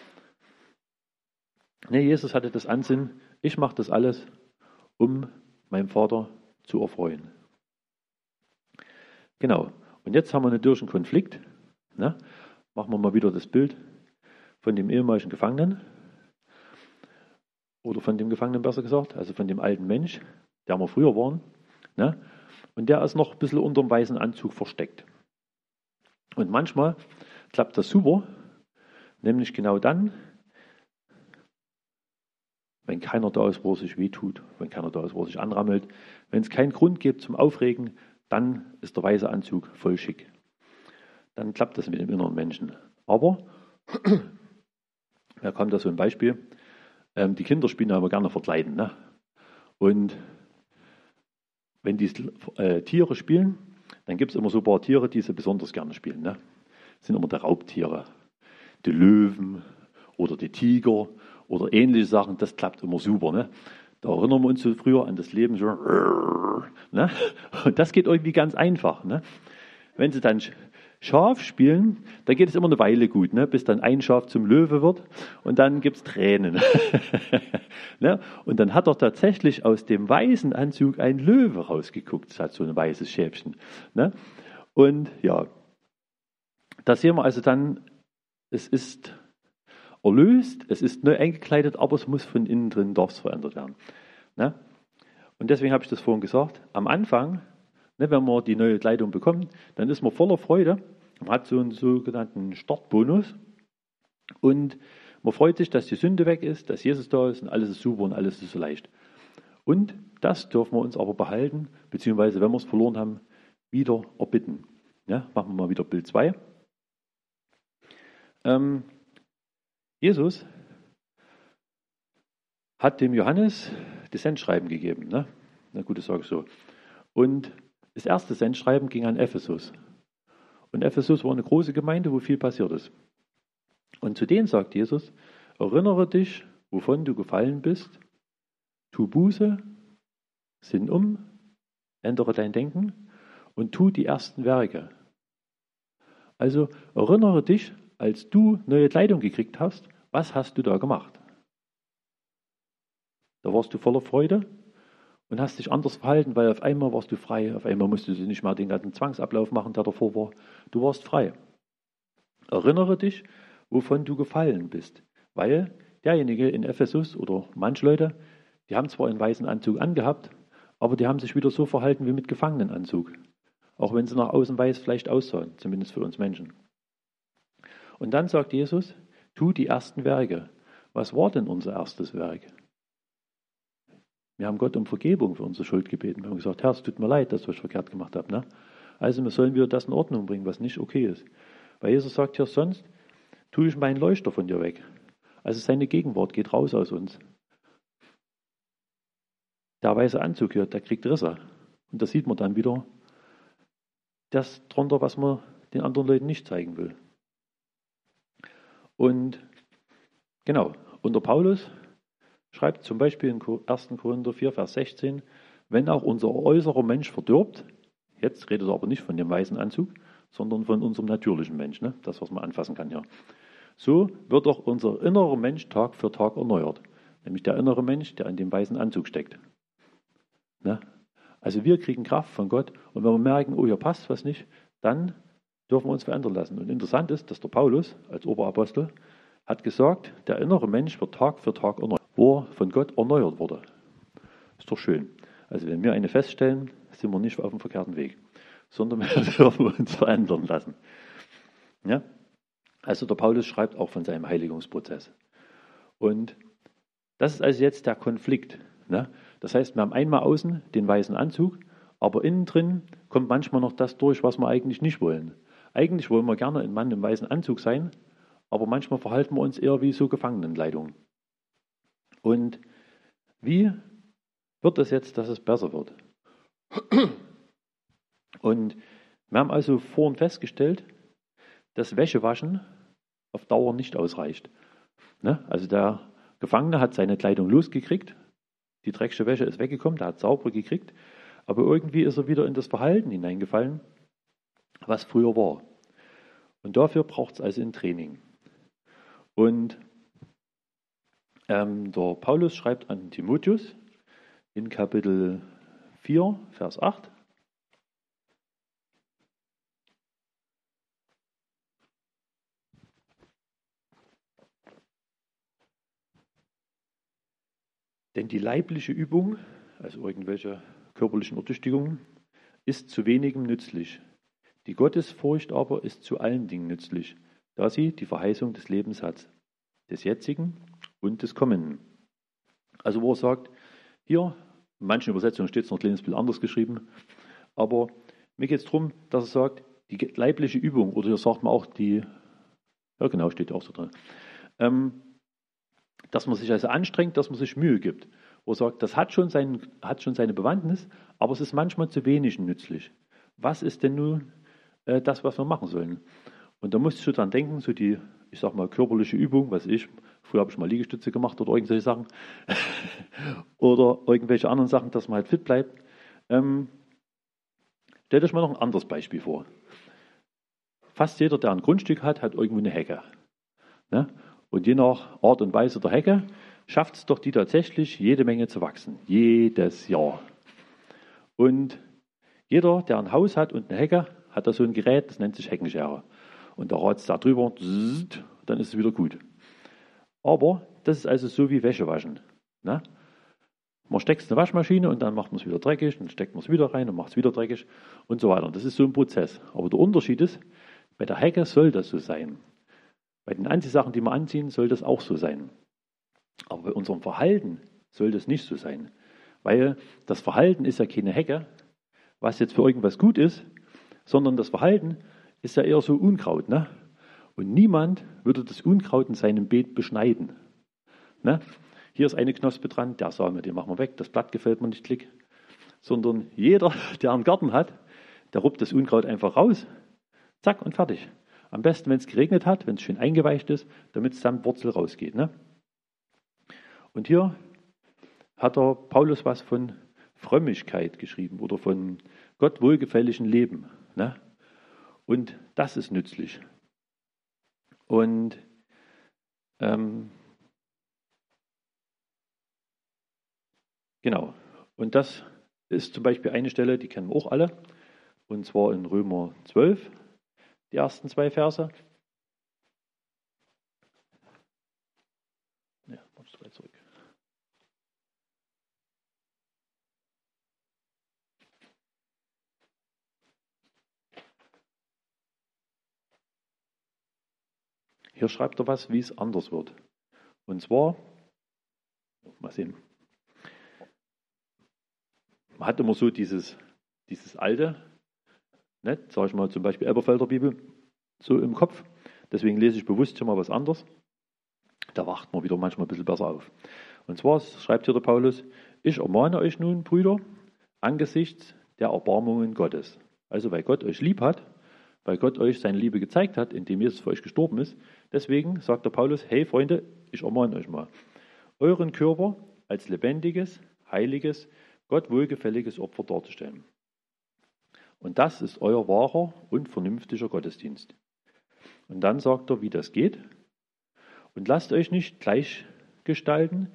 Speaker 1: Nee, Jesus hatte das Ansinnen, ich mache das alles, um meinen Vater zu erfreuen. Genau. Und jetzt haben wir natürlich einen Konflikt. Ne? Machen wir mal wieder das Bild von dem ehemaligen Gefangenen. Oder von dem Gefangenen besser gesagt, also von dem alten Mensch, der wir früher waren. Ne? Und der ist noch ein bisschen unter dem weißen Anzug versteckt. Und manchmal klappt das super, nämlich genau dann, wenn keiner da ist, wo es sich wehtut, wenn keiner da ist, wo es sich anrammelt, wenn es keinen Grund gibt zum Aufregen, dann ist der weiße Anzug voll schick. Dann klappt das mit dem inneren Menschen. Aber, da kommt da so ein Beispiel, die Kinder spielen aber gerne verkleiden. Ne? Und wenn die Tiere spielen, dann gibt es immer so ein paar Tiere, die sie besonders gerne spielen. Ne? Das sind immer die Raubtiere, die Löwen oder die Tiger oder ähnliche Sachen. Das klappt immer super. Ne? Da erinnern wir uns so früher an das Leben. So, ne? Und das geht irgendwie ganz einfach. Ne? Wenn sie dann Schaf spielen, dann geht es immer eine Weile gut, ne? Bis dann ein Schaf zum Löwe wird und dann gibt es Tränen. Ne? Und dann hat er tatsächlich aus dem weißen Anzug ein Löwe rausgeguckt. Es hat so ein weißes Schäfchen. Ne? Und ja, da sehen wir also dann, es ist erlöst, es ist neu eingekleidet, aber es muss von innen drin darf es verändert werden. Ne? Und deswegen habe ich das vorhin gesagt, am Anfang, ne, wenn man die neue Kleidung bekommt, dann ist man voller Freude. Man hat so einen sogenannten Startbonus und man freut sich, dass die Sünde weg ist, dass Jesus da ist und alles ist super und alles ist so leicht. Und das dürfen wir uns aber behalten, beziehungsweise, wenn wir es verloren haben, wieder erbitten. Ja, machen wir mal wieder Bild 2. Jesus hat dem Johannes das Sendschreiben gegeben. Ne? Na gut, das sage ich so. Und das erste Sendschreiben ging an Ephesus. Und Ephesus war eine große Gemeinde, wo viel passiert ist. Und zu denen sagt Jesus, erinnere dich, wovon du gefallen bist, tu Buße, sinn um, ändere dein Denken und tu die ersten Werke. Also erinnere dich, als du neue Kleidung gekriegt hast, was hast du da gemacht? Da warst du voller Freude und hast dich anders verhalten, weil auf einmal warst du frei, auf einmal musstest du nicht mehr den ganzen Zwangsablauf machen, der davor war. Du warst frei. Erinnere dich, wovon du gefallen bist, weil derjenige in Ephesus oder manche Leute, die haben zwar einen weißen Anzug angehabt, aber die haben sich wieder so verhalten wie mit Gefangenenanzug, auch wenn sie nach außen weiß vielleicht aussahen, zumindest für uns Menschen. Und dann sagt Jesus, tu die ersten Werke. Was war denn unser erstes Werk? Wir haben Gott um Vergebung für unsere Schuld gebeten. Wir haben gesagt, Herr, es tut mir leid, dass ich verkehrt gemacht habe. Ne? Also wir sollen wieder das in Ordnung bringen, was nicht okay ist. Weil Jesus sagt ja, sonst tue ich meinen Leuchter von dir weg. Also seine Gegenwart geht raus aus uns. Der weiße Anzug hier, der kriegt Risse. Und da sieht man dann wieder das drunter, was man den anderen Leuten nicht zeigen will. Und genau, unter Paulus schreibt zum Beispiel in 1. Korinther 4, Vers 16, wenn auch unser äußerer Mensch verdirbt, jetzt redet er aber nicht von dem weißen Anzug, sondern von unserem natürlichen Mensch, ne? Das, was man anfassen kann hier. So wird auch unser innerer Mensch Tag für Tag erneuert, nämlich der innere Mensch, der in dem weißen Anzug steckt. Ne? Also wir kriegen Kraft von Gott und wenn wir merken, oh, hier passt was nicht, dann dürfen wir uns verändern lassen. Und interessant ist, dass der Paulus als Oberapostel hat gesagt, der innere Mensch wird Tag für Tag erneuert, wo er von Gott erneuert wurde. Ist doch schön. Also wenn wir eine feststellen, sind wir nicht auf dem verkehrten Weg, sondern wir dürfen uns verändern lassen. Ja? Also der Paulus schreibt auch von seinem Heiligungsprozess. Und das ist also jetzt der Konflikt. Ne? Das heißt, wir haben einmal außen den weißen Anzug, aber innen drin kommt manchmal noch das durch, was wir eigentlich nicht wollen. Eigentlich wollen wir gerne ein Mann im weißen Anzug sein, aber manchmal verhalten wir uns eher wie so Gefangenenkleidung. Und wie wird es jetzt, dass es besser wird? Und wir haben also vorhin festgestellt, dass Wäschewaschen auf Dauer nicht ausreicht. Ne? Also da Gefangene hat seine Kleidung losgekriegt, die dreckige Wäsche ist weggekommen, der hat sauber gekriegt, aber irgendwie ist er wieder in das Verhalten hineingefallen, was früher war. Und dafür braucht es also ein Training. Und der Paulus schreibt an Timotheus in Kapitel 4, Vers 8. Denn die leibliche Übung, also irgendwelche körperlichen Ertüchtigungen, ist zu wenigem nützlich. Die Gottesfurcht aber ist zu allen Dingen nützlich, da sie die Verheißung des Lebens hat, des jetzigen und des kommenden. Also wo er sagt, hier, in manchen Übersetzungen steht es noch ein kleines bisschen anders geschrieben, aber mir geht es darum, dass er sagt, die leibliche Übung, oder hier sagt man auch die, ja genau, steht auch so drin, dass man sich also anstrengt, dass man sich Mühe gibt. Wo er sagt, das hat schon seine Bewandtnis, aber es ist manchmal zu wenig nützlich. Was ist denn nun das, was wir machen sollen? Und da musst du dran denken, so die, ich sag mal, körperliche Übung, früher habe ich mal Liegestütze gemacht oder irgendwelche Sachen, oder irgendwelche anderen Sachen, dass man halt fit bleibt. Stellt euch mal noch ein anderes Beispiel vor. Fast jeder, der ein Grundstück hat, hat irgendwo eine Hecke. Ne? Und je nach Art und Weise der Hecke schafft es doch die tatsächlich jede Menge zu wachsen. Jedes Jahr. Und jeder, der ein Haus hat und eine Hecke, hat da so ein Gerät, das nennt sich Heckenschere. Und da ratzt da drüber, dann ist es wieder gut. Aber das ist also so wie Wäsche waschen. Ne? Man steckt es in eine Waschmaschine und dann macht man es wieder dreckig, dann steckt man es wieder rein und macht es wieder dreckig und so weiter. Das ist so ein Prozess. Aber der Unterschied ist, bei der Hecke soll das so sein. Bei den Anziehsachen, die wir anziehen, soll das auch so sein. Aber bei unserem Verhalten soll das nicht so sein. Weil das Verhalten ist ja keine Hecke, was jetzt für irgendwas gut ist, sondern das Verhalten ist ja eher so Unkraut. Ne? Und niemand würde das Unkraut in seinem Beet beschneiden. Ne? Hier ist eine Knospe dran, der Same, den machen wir weg, das Blatt gefällt mir nicht, klick. Sondern jeder, der einen Garten hat, der ruppt das Unkraut einfach raus, zack und fertig. Am besten, wenn es geregnet hat, wenn es schön eingeweicht ist, damit es dann Wurzel rausgeht. Ne? Und hier hat der Paulus was von Frömmigkeit geschrieben oder von Gott wohlgefälligem Leben. Ne? Und das ist nützlich. Und genau. Und das ist zum Beispiel eine Stelle, die kennen wir auch alle. Und zwar in Römer 12, die ersten 2 Verse. Ja, mach 3 zurück. Hier schreibt er was, wie es anders wird. Und zwar, mal sehen, man hat immer so dieses alte, ne, sage ich mal zum Beispiel Elberfelder Bibel, so im Kopf. Deswegen lese ich bewusst schon mal was anderes. Da wacht man wieder manchmal ein bisschen besser auf. Und zwar schreibt hier der Paulus, ich ermahne euch nun, Brüder, angesichts der Erbarmungen Gottes. Also weil Gott euch lieb hat, weil Gott euch seine Liebe gezeigt hat, indem Jesus für euch gestorben ist. Deswegen sagt der Paulus, hey Freunde, ich ermahne euch mal, euren Körper als lebendiges, heiliges, Gott wohlgefälliges Opfer darzustellen. Und das ist euer wahrer und vernünftiger Gottesdienst. Und dann sagt er, wie das geht. Und lasst euch nicht gleichgestalten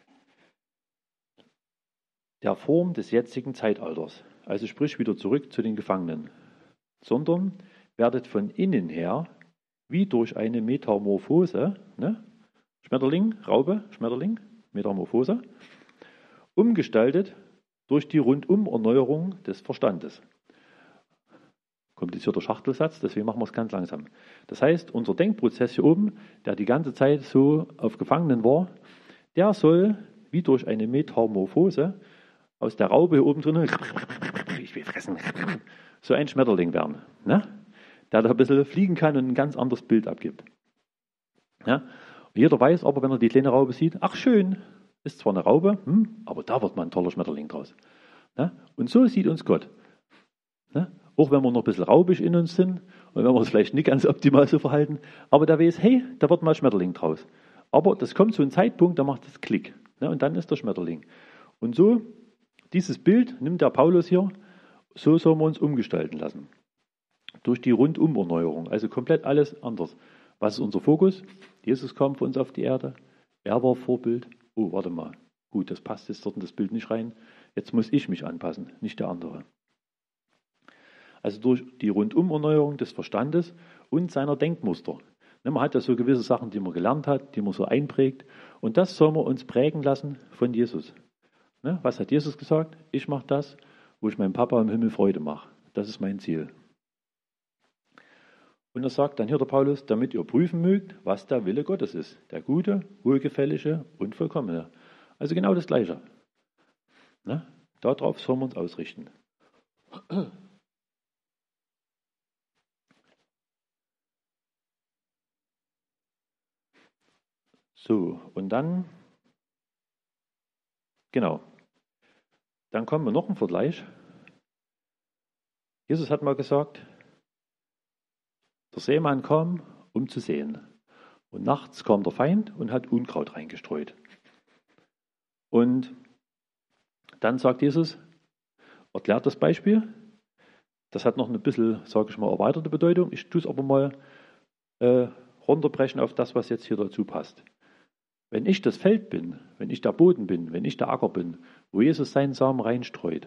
Speaker 1: der Form des jetzigen Zeitalters, also sprich wieder zurück zu den Gefangenen, sondern werdet von innen her wie durch eine Metamorphose, ne? Schmetterling, Raupe, Schmetterling, Metamorphose, umgestaltet durch die Rundum-Erneuerung des Verstandes. Komplizierter Schachtelsatz, deswegen machen wir es ganz langsam. Das heißt, unser Denkprozess hier oben, der die ganze Zeit so auf Gefangenen war, der soll wie durch eine Metamorphose aus der Raupe hier oben drin, ich will fressen, so ein Schmetterling werden, ne? Der da ein bisschen fliegen kann und ein ganz anderes Bild abgibt. Ja? Und jeder weiß aber, wenn er die kleine Raupe sieht, ach schön, ist zwar eine Raupe, aber da wird mal ein toller Schmetterling draus. Ne? Und so sieht uns Gott. Ne? Auch wenn wir noch ein bisschen raubig in uns sind und wenn wir uns vielleicht nicht ganz optimal so verhalten, aber der weiß, hey, da wird mal Schmetterling draus. Aber das kommt zu einem Zeitpunkt, da macht es Klick. Ne? Und dann ist der Schmetterling. Und so, dieses Bild nimmt der Paulus hier, so sollen wir uns umgestalten lassen. Durch die Rundumerneuerung, also komplett alles anders. Was ist unser Fokus? Jesus kam für uns auf die Erde, er war Vorbild. Oh, warte mal, gut, das passt jetzt dort in das Bild nicht rein. Jetzt muss ich mich anpassen, nicht der andere. Also durch die Rundumerneuerung des Verstandes und seiner Denkmuster. Man hat ja so gewisse Sachen, die man gelernt hat, die man so einprägt. Und das soll man uns prägen lassen von Jesus. Was hat Jesus gesagt? Ich mache das, wo ich meinem Papa im Himmel Freude mache. Das ist mein Ziel. Und er sagt dann hier der Paulus, damit ihr prüfen mögt, was der Wille Gottes ist. Der gute, wohlgefällige und vollkommene. Also genau das Gleiche. Darauf sollen wir uns ausrichten. So, und dann, genau, dann kommen wir noch ein Vergleich. Jesus hat mal gesagt, der Sämann kam, um zu säen. Und nachts kam der Feind und hat Unkraut reingestreut. Und dann sagt Jesus, erklärt das Beispiel. Das hat noch ein bisschen, sage ich mal, erweiterte Bedeutung. Ich tue es aber mal runterbrechen auf das, was jetzt hier dazu passt. Wenn ich das Feld bin, wenn ich der Boden bin, wenn ich der Acker bin, wo Jesus seinen Samen reinstreut,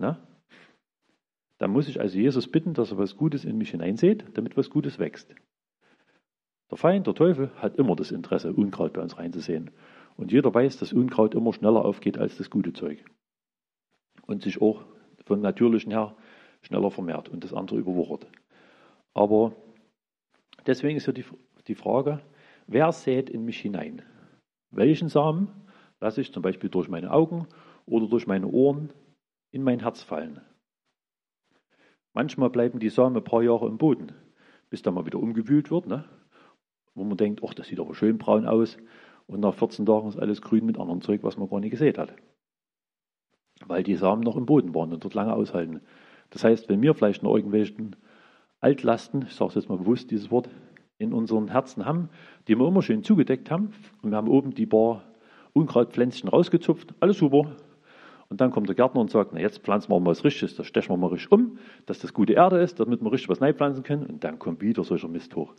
Speaker 1: dann muss ich also Jesus bitten, dass er was Gutes in mich hineinsät, damit was Gutes wächst. Der Feind, der Teufel, hat immer das Interesse, Unkraut bei uns reinzusehen. Und jeder weiß, dass Unkraut immer schneller aufgeht als das gute Zeug. Und sich auch vom Natürlichen her schneller vermehrt und das andere überwuchert. Aber deswegen ist ja die Frage, wer sät in mich hinein? Welchen Samen lasse ich zum Beispiel durch meine Augen oder durch meine Ohren in mein Herz fallen? Manchmal bleiben die Samen ein paar Jahre im Boden, bis dann mal wieder umgewühlt wird, wo man denkt, ach, das sieht aber schön braun aus. Und nach 14 Tagen ist alles grün mit anderem Zeug, was man gar nicht gesät hat. Weil die Samen noch im Boden waren und dort lange aushalten. Das heißt, wenn wir vielleicht noch irgendwelchen Altlasten, ich sage es jetzt mal bewusst, dieses Wort, in unseren Herzen haben, die wir immer schön zugedeckt haben, und wir haben oben die paar Unkrautpflänzchen rausgezupft, alles super. Und dann kommt der Gärtner und sagt, na jetzt pflanzen wir mal was Richtiges, das stechen wir mal richtig um, dass das gute Erde ist, damit wir richtig was neu pflanzen können. Und dann kommt wieder solcher Mist hoch.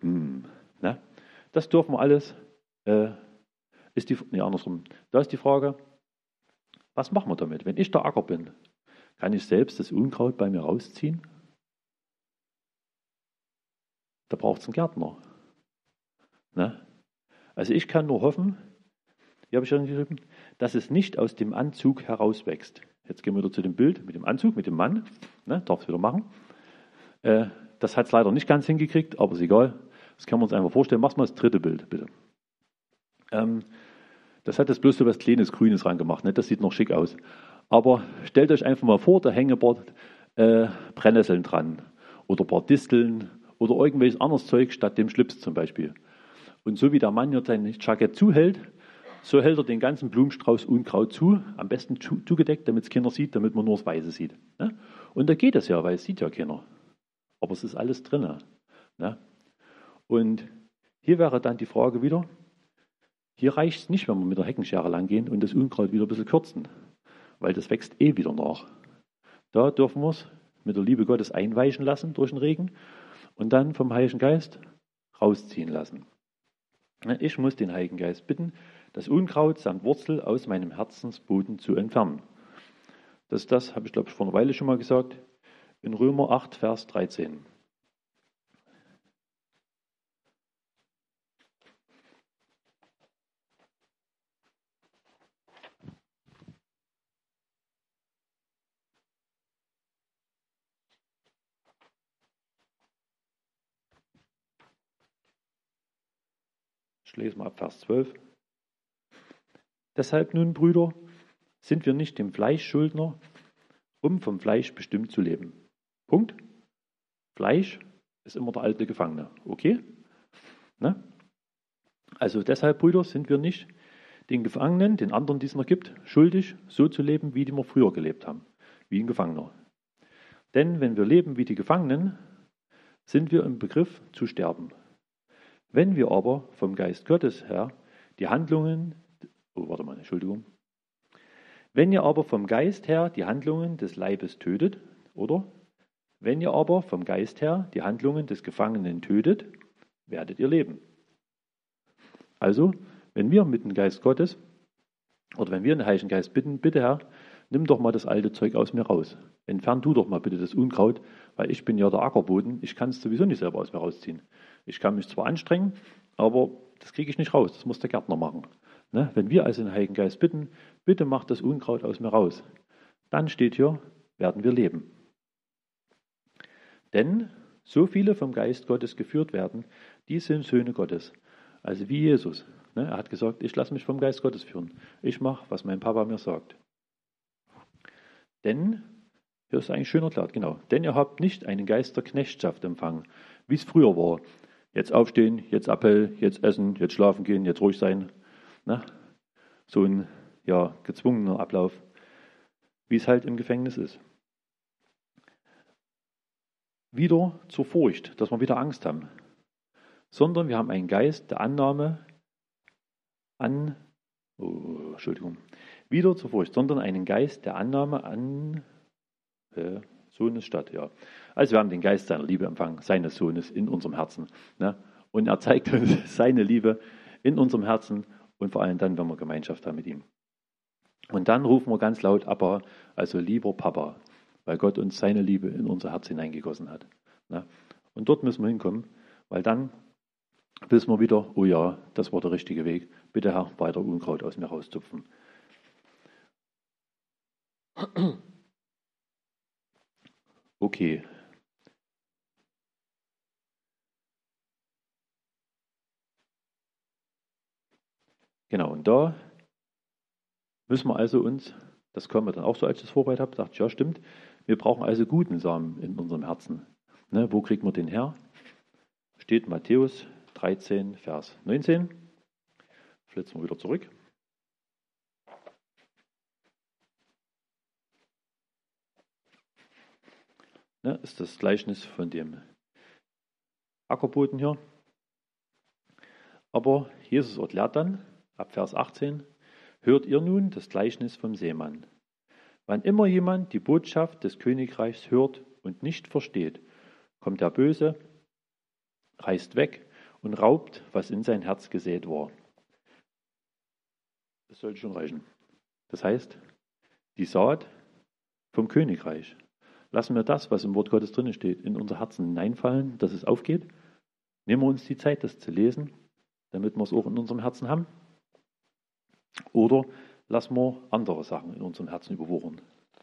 Speaker 1: Das dürfen wir alles, andersrum. Da ist die Frage, was machen wir damit? Wenn ich der Acker bin, kann ich selbst das Unkraut bei mir rausziehen? Da braucht es einen Gärtner. Also ich kann nur hoffen, hier habe ich schon geschrieben, dass es nicht aus dem Anzug herauswächst. Jetzt gehen wir wieder zu dem Bild mit dem Anzug, mit dem Mann. Darf es wieder machen. Das hat es leider nicht ganz hingekriegt, aber ist egal. Das können wir uns einfach vorstellen. Mach mal das dritte Bild, bitte. Das hat jetzt bloß so was Kleines, Grünes rangemacht. Das sieht noch schick aus. Aber stellt euch einfach mal vor, da hängen ein paar Brennnesseln dran oder ein paar Disteln oder irgendwelches anderes Zeug statt dem Schlips zum Beispiel. Und so wie der Mann hier sein Jackett zuhält, so hält er den ganzen Blumenstrauß Unkraut zu, am besten zugedeckt, damit es keiner sieht, damit man nur das Weiße sieht. Und da geht es ja, weil es sieht ja keiner. Aber es ist alles drin. Und hier wäre dann die Frage wieder, hier reicht es nicht, wenn wir mit der Heckenschere langgehen und das Unkraut wieder ein bisschen kürzen, weil das wächst eh wieder nach. Da dürfen wir es mit der Liebe Gottes einweichen lassen durch den Regen und dann vom Heiligen Geist rausziehen lassen. Ich muss den Heiligen Geist bitten, das Unkraut samt Wurzel aus meinem Herzensboden zu entfernen. Das habe ich, glaube ich, vor einer Weile schon mal gesagt, in Römer 8, Vers 13. Ich lese mal ab Vers 12. Deshalb nun, Brüder, sind wir nicht dem Fleisch Schuldner, um vom Fleisch bestimmt zu leben. Punkt. Fleisch ist immer der alte Gefangene. Okay? Also deshalb, Brüder, sind wir nicht den Gefangenen, den anderen, die es noch gibt, schuldig, so zu leben, wie die wir früher gelebt haben. Wie ein Gefangener. Denn wenn wir leben wie die Gefangenen, sind wir im Begriff zu sterben. Wenn wir aber vom Geist Gottes her die Handlungen, Entschuldigung. Wenn ihr aber vom Geist her die Handlungen des Leibes tötet, oder? Wenn ihr aber vom Geist her die Handlungen des Gefangenen tötet, werdet ihr leben. Also, wenn wir mit dem Geist Gottes, oder wenn wir den Heiligen Geist bitten, bitte Herr, nimm doch mal das alte Zeug aus mir raus. Entfern du doch mal bitte das Unkraut, weil ich bin ja der Ackerboden, ich kann es sowieso nicht selber aus mir rausziehen. Ich kann mich zwar anstrengen, aber das kriege ich nicht raus, das muss der Gärtner machen. Ne? Wenn wir also den Heiligen Geist bitten, bitte mach das Unkraut aus mir raus, dann steht hier, werden wir leben. Denn so viele vom Geist Gottes geführt werden, die sind Söhne Gottes. Also wie Jesus. Ne? Er hat gesagt, ich lasse mich vom Geist Gottes führen. Ich mache, was mein Papa mir sagt. Denn, hier ist eigentlich schön erklärt, genau. Denn ihr habt nicht einen Geist der Knechtschaft empfangen, wie es früher war. Jetzt aufstehen, jetzt Appell, jetzt essen, jetzt schlafen gehen, jetzt ruhig sein. Ne? So ein gezwungener Ablauf, wie es halt im Gefängnis ist. Wieder zur Furcht, dass wir wieder Angst haben. Sondern wir haben einen Geist der Annahme wieder zur Furcht, sondern einen Geist der Annahme an Sohnes statt. Ja. Also wir haben den Geist seiner Liebe empfangen, seines Sohnes in unserem Herzen. Ne? Und er zeigt uns seine Liebe in unserem Herzen und vor allem dann, wenn wir Gemeinschaft haben mit ihm. Und dann rufen wir ganz laut Abba, also lieber Papa, weil Gott uns seine Liebe in unser Herz hineingegossen hat. Ne? Und dort müssen wir hinkommen, weil dann wissen wir wieder, oh ja, das war der richtige Weg. Bitte Herr, weiter Unkraut aus mir rauszupfen. Okay. Genau, und da müssen wir also uns, das können wir dann auch so, als ich das vorbereitet habe, dachte ich, ja stimmt, wir brauchen also guten Samen in unserem Herzen. Ne, wo kriegen wir den her? Steht Matthäus 13, Vers 19. Flitzen wir wieder zurück. Ne, ist das Gleichnis von dem Ackerboden hier. Aber Jesus erklärt dann, ab Vers 18, hört ihr nun das Gleichnis vom Seemann. Wann immer jemand die Botschaft des Königreichs hört und nicht versteht, kommt der Böse, reißt weg und raubt, was in sein Herz gesät war. Das sollte schon reichen. Das heißt, die Saat vom Königreich. Lassen wir das, was im Wort Gottes drin steht, in unser Herzen hineinfallen, dass es aufgeht. Nehmen wir uns die Zeit, das zu lesen, damit wir es auch in unserem Herzen haben. Oder lassen wir andere Sachen in unserem Herzen überwuchern.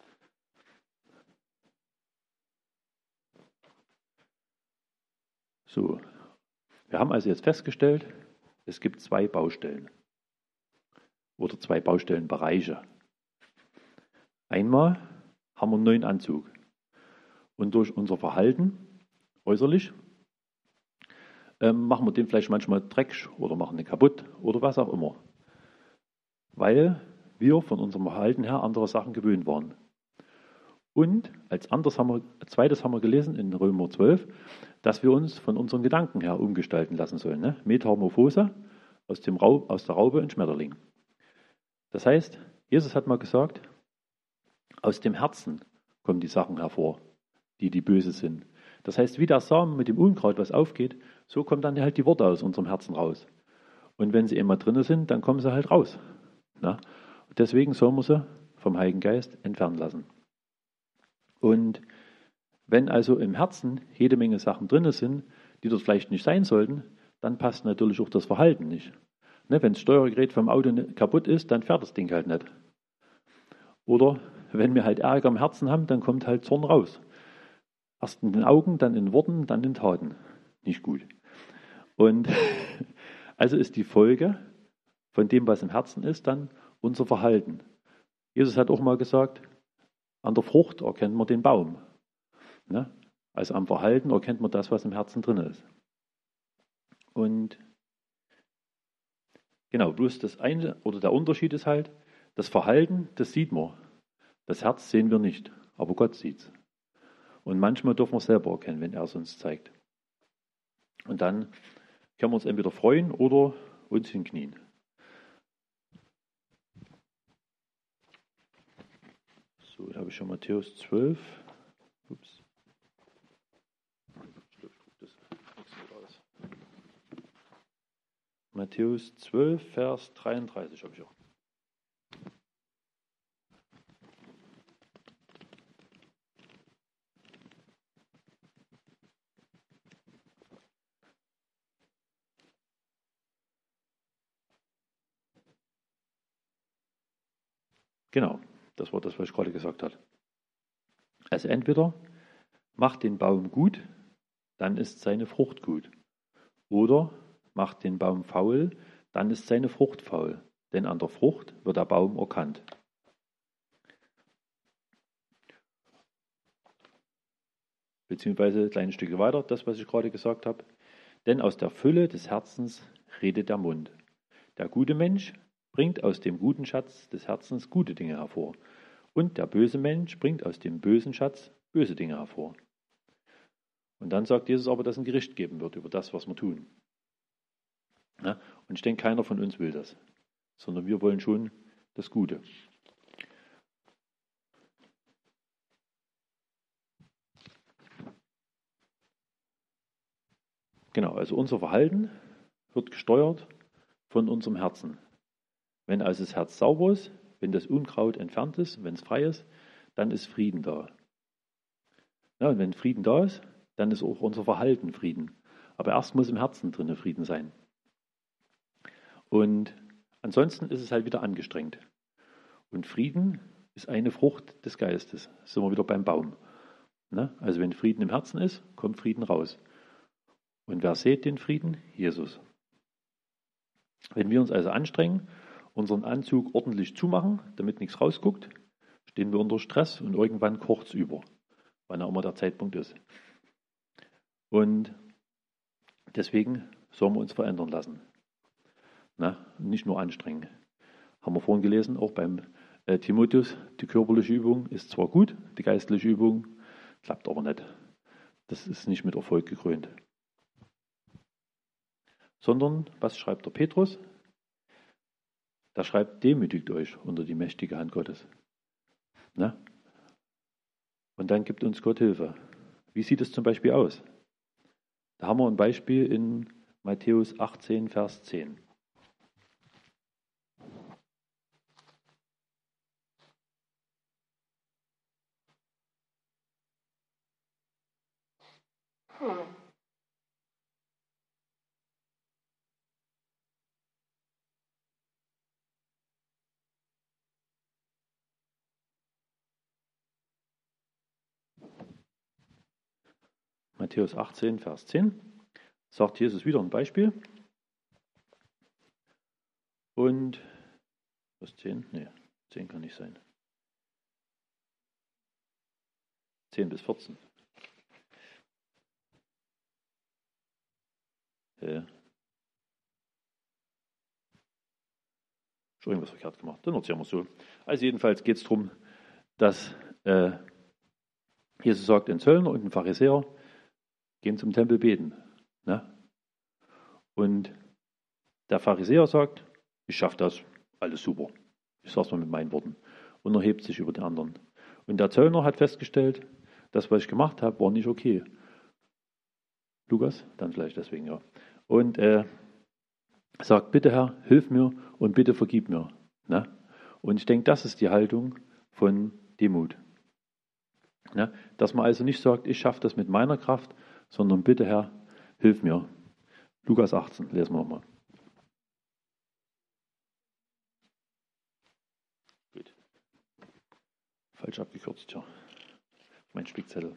Speaker 1: So, wir haben also jetzt festgestellt, es gibt zwei Baustellen oder zwei Baustellenbereiche. Einmal haben wir einen neuen Anzug und durch unser Verhalten äußerlich machen wir den vielleicht manchmal dreckig oder machen den kaputt oder was auch immer, weil wir von unserem Verhalten her andere Sachen gewöhnt waren. Und als zweites haben wir gelesen in Römer 12, dass wir uns von unseren Gedanken her umgestalten lassen sollen. Ne? Metamorphose, aus der Raupe ein Schmetterling. Das heißt, Jesus hat mal gesagt, aus dem Herzen kommen die Sachen hervor, die böse sind. Das heißt, wie der Samen mit dem Unkraut, was aufgeht, so kommen dann halt die Worte aus unserem Herzen raus. Und wenn sie immer drin sind, dann kommen sie halt raus. Ne? Deswegen soll man sie vom Heiligen Geist entfernen lassen. Und wenn also im Herzen jede Menge Sachen drin sind, die dort vielleicht nicht sein sollten, dann passt natürlich auch das Verhalten nicht. Ne, wenn das Steuergerät vom Auto kaputt ist, dann fährt das Ding halt nicht. Oder wenn wir halt Ärger im Herzen haben, dann kommt halt Zorn raus. Erst in den Augen, dann in Worten, dann in Taten. Nicht gut. Und also ist die Folge von dem, was im Herzen ist, dann unser Verhalten. Jesus hat auch mal gesagt, an der Frucht erkennt man den Baum. Ne? Also am Verhalten erkennt man das, was im Herzen drin ist. Und genau, bloß das eine oder der Unterschied ist halt, das Verhalten, das sieht man. Das Herz sehen wir nicht, aber Gott sieht es. Und manchmal dürfen wir es selber erkennen, wenn er es uns zeigt. Und dann können wir uns entweder freuen oder uns hinknien. So, da habe ich schon Matthäus 12. Ups. Ich glaube, ich gucke das nächste Mal raus. Matthäus 12, Vers 33 habe ich auch. Genau, das war das, was ich gerade gesagt habe. Also entweder macht den Baum gut, dann ist seine Frucht gut. Oder macht den Baum faul, dann ist seine Frucht faul. Denn an der Frucht wird der Baum erkannt. Beziehungsweise ein kleines Stück weiter, das, was ich gerade gesagt habe. Denn aus der Fülle des Herzens redet der Mund. Der gute Mensch bringt aus dem guten Schatz des Herzens gute Dinge hervor. Und der böse Mensch bringt aus dem bösen Schatz böse Dinge hervor. Und dann sagt Jesus aber, dass es ein Gericht geben wird über das, was wir tun. Ja? Und ich denke, keiner von uns will das, sondern wir wollen schon das Gute. Genau, also unser Verhalten wird gesteuert von unserem Herzen. Wenn also das Herz sauber ist, wenn das Unkraut entfernt ist, wenn es frei ist, dann ist Frieden da. Ja, und wenn Frieden da ist, dann ist auch unser Verhalten Frieden. Aber erst muss im Herzen drin Frieden sein. Und ansonsten ist es halt wieder angestrengt. Und Frieden ist eine Frucht des Geistes. Da sind wir wieder beim Baum. Ne? Also wenn Frieden im Herzen ist, kommt Frieden raus. Und wer sät den Frieden? Jesus. Wenn wir uns also anstrengen, unseren Anzug ordentlich zumachen, damit nichts rausguckt, stehen wir unter Stress und irgendwann kocht es über, wann auch immer der Zeitpunkt ist. Und deswegen sollen wir uns verändern lassen. Na, nicht nur anstrengen. Haben wir vorhin gelesen, auch beim Timotheus, die körperliche Übung ist zwar gut, die geistliche Übung klappt aber nicht. Das ist nicht mit Erfolg gekrönt. Sondern, was schreibt der Petrus? Da schreibt, demütigt euch unter die mächtige Hand Gottes. Na? Und dann gibt uns Gott Hilfe. Wie sieht es zum Beispiel aus? Da haben wir ein Beispiel in Matthäus 18, Vers 10. Matthäus 18, Vers 10. Sagt Jesus wieder ein Beispiel. Und, was 10? Nee, 10 kann nicht sein. 10 bis 14. Schon irgendwas verkehrt gemacht. Dann erzählen wir so. Also jedenfalls geht es darum, dass Jesus sagt, ein Zöllner und ein Pharisäer gehen zum Tempel beten. Ne? Und der Pharisäer sagt, ich schaffe das, alles super. Ich sage es mal mit meinen Worten. Und erhebt sich über die anderen. Und der Zöllner hat festgestellt, das, was ich gemacht habe, war nicht okay. Lukas? Dann vielleicht deswegen, ja. Und sagt, bitte Herr, hilf mir und bitte vergib mir. Ne? Und ich denke, das ist die Haltung von Demut. Ne? Dass man also nicht sagt, ich schaffe das mit meiner Kraft, sondern bitte Herr, hilf mir. Lukas 18, lesen wir nochmal. Gut. Falsch abgekürzt, ja. Mein Spickzettel.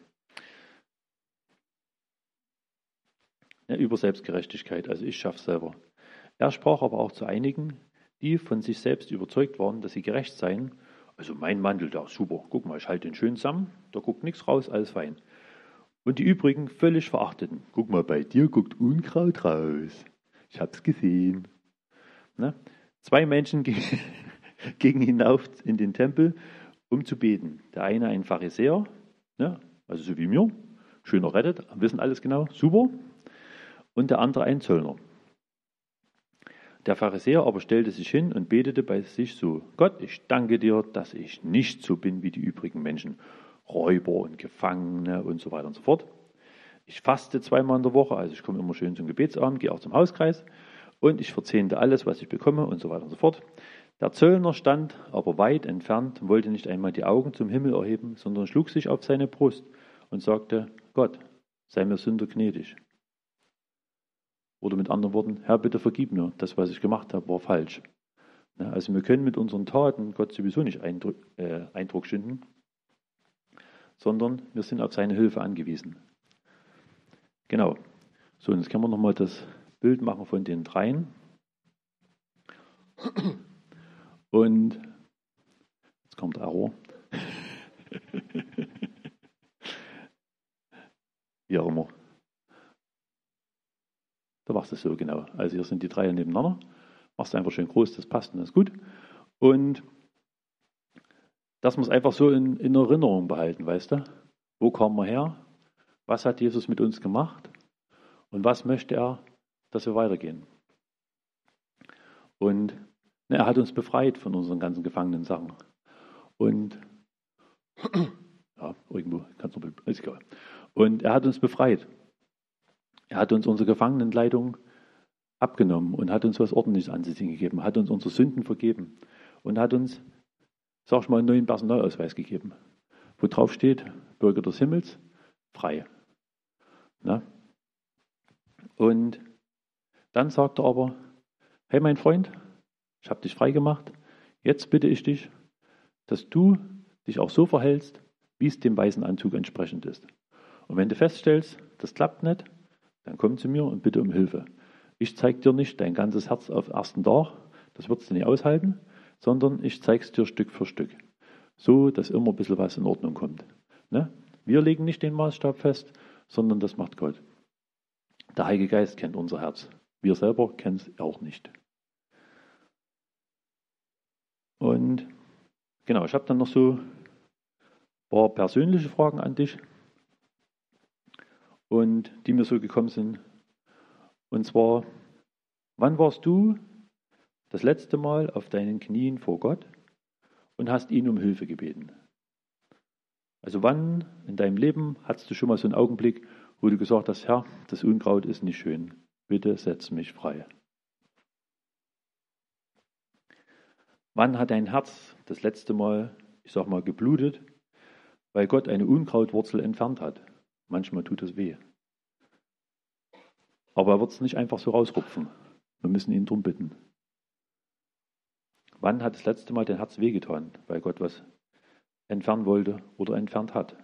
Speaker 1: Ja, über Selbstgerechtigkeit, also ich schaffe es selber. Er sprach aber auch zu einigen, die von sich selbst überzeugt waren, dass sie gerecht seien. Also mein Mantel da, super, guck mal, ich halte den schön zusammen, da guckt nichts raus, alles fein. Und die übrigen völlig verachteten. Guck mal, bei dir guckt Unkraut raus. Ich hab's gesehen. Ne? 2 Menschen gingen hinauf in den Tempel, um zu beten. Der eine ein Pharisäer, ne? Also so wie mir, schön errettet, wissen alles genau, super. Und der andere ein Zöllner. Der Pharisäer aber stellte sich hin und betete bei sich so: Gott, ich danke dir, dass ich nicht so bin wie die übrigen Menschen, Räuber und Gefangene und so weiter und so fort. Ich faste 2-mal in der Woche, also ich komme immer schön zum Gebetsabend, gehe auch zum Hauskreis und ich verzehnte alles, was ich bekomme und so weiter und so fort. Der Zöllner stand aber weit entfernt und wollte nicht einmal die Augen zum Himmel erheben, sondern schlug sich auf seine Brust und sagte: Gott, sei mir Sünder gnädig. Oder mit anderen Worten: Herr, bitte vergib mir, das, was ich gemacht habe, war falsch. Also wir können mit unseren Taten Gott sowieso nicht Eindruck schinden, sondern wir sind auf seine Hilfe angewiesen. Genau. So, und jetzt können wir nochmal das Bild machen von den dreien. Und jetzt kommt Error. Wie auch immer. Da machst du es so, genau. Also hier sind die drei nebeneinander. Machst du einfach schön groß, das passt und das ist gut. Und dass wir es einfach so in Erinnerung behalten, weißt du? Wo kommen wir her? Was hat Jesus mit uns gemacht? Und was möchte er, dass wir weitergehen? Und er hat uns befreit von unseren ganzen gefangenen Sachen. Und ja, irgendwo kannst du, ist egal. Und er hat uns befreit. Er hat uns unsere Gefangenenkleidung abgenommen und hat uns was Ordentliches anzusehen gegeben, hat uns unsere Sünden vergeben und hat uns, sag ich mal, einen neuen Personalausweis gegeben, wo drauf steht: Bürger des Himmels, frei. Na? Und dann sagt er aber: Hey mein Freund, ich habe dich frei gemacht, jetzt bitte ich dich, dass du dich auch so verhältst, wie es dem weißen Anzug entsprechend ist. Und wenn du feststellst, das klappt nicht, dann komm zu mir und bitte um Hilfe. Ich zeige dir nicht dein ganzes Herz auf den ersten Tag, das wirst du nicht aushalten, sondern ich zeige es dir Stück für Stück, so dass immer ein bisschen was in Ordnung kommt. Ne? Wir legen nicht den Maßstab fest, sondern das macht Gott. Der Heilige Geist kennt unser Herz. Wir selber kennen es auch nicht. Und genau, ich habe dann noch so ein paar persönliche Fragen an dich, und die mir so gekommen sind. Und zwar: Wann warst du das letzte Mal auf deinen Knien vor Gott und hast ihn um Hilfe gebeten? Also wann in deinem Leben hattest du schon mal so einen Augenblick, wo du gesagt hast: Herr, das Unkraut ist nicht schön, bitte setz mich frei? Wann hat dein Herz das letzte Mal, ich sag mal, geblutet, weil Gott eine Unkrautwurzel entfernt hat? Manchmal tut es weh. Aber er wird es nicht einfach so rausrupfen. Wir müssen ihn drum bitten. Wann hat das letzte Mal dein Herz wehgetan, weil Gott was entfernen wollte oder entfernt hat?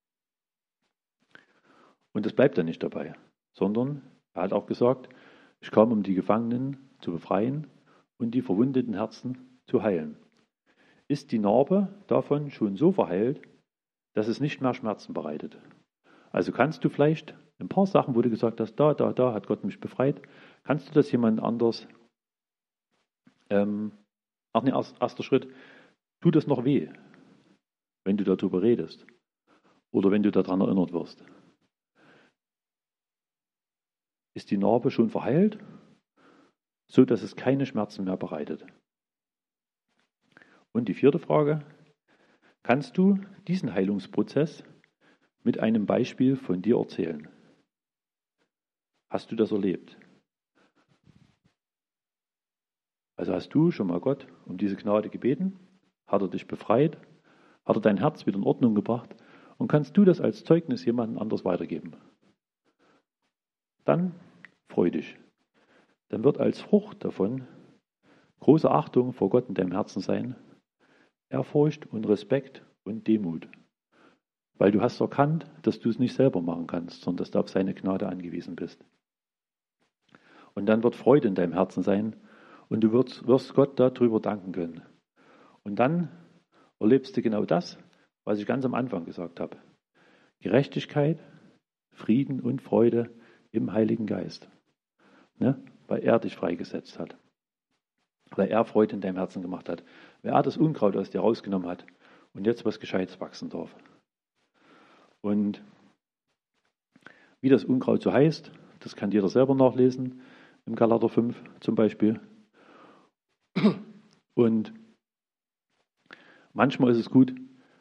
Speaker 1: Und es bleibt dann nicht dabei, sondern er hat auch gesagt: Ich kam, um die Gefangenen zu befreien und die verwundeten Herzen zu heilen. Ist die Narbe davon schon so verheilt, dass es nicht mehr Schmerzen bereitet? Also kannst du vielleicht ein paar Sachen, wo du gesagt hast: da hat Gott mich befreit, kannst du das jemand anders, erster Schritt, tut es noch weh, wenn du darüber redest oder wenn du daran erinnert wirst? Ist die Narbe schon verheilt, so dass es keine Schmerzen mehr bereitet? Und die vierte Frage: Kannst du diesen Heilungsprozess mit einem Beispiel von dir erzählen? Hast du das erlebt? Also hast du schon mal Gott um diese Gnade gebeten? Hat er dich befreit? Hat er dein Herz wieder in Ordnung gebracht? Und kannst du das als Zeugnis jemandem anders weitergeben? Dann freu dich. Dann wird als Frucht davon große Achtung vor Gott in deinem Herzen sein, Ehrfurcht und Respekt und Demut. Weil du hast erkannt, dass du es nicht selber machen kannst, sondern dass du auf seine Gnade angewiesen bist. Und dann wird Freude in deinem Herzen sein und du wirst Gott darüber danken können. Und dann erlebst du genau das, was ich ganz am Anfang gesagt habe: Gerechtigkeit, Frieden und Freude im Heiligen Geist. Ne? Weil er dich freigesetzt hat. Weil er Freude in deinem Herzen gemacht hat. Weil er das Unkraut aus dir rausgenommen hat und jetzt was Gescheites wachsen darf. Und wie das Unkraut so heißt, das kann jeder selber nachlesen, im Galater 5 zum Beispiel. Und manchmal ist es gut,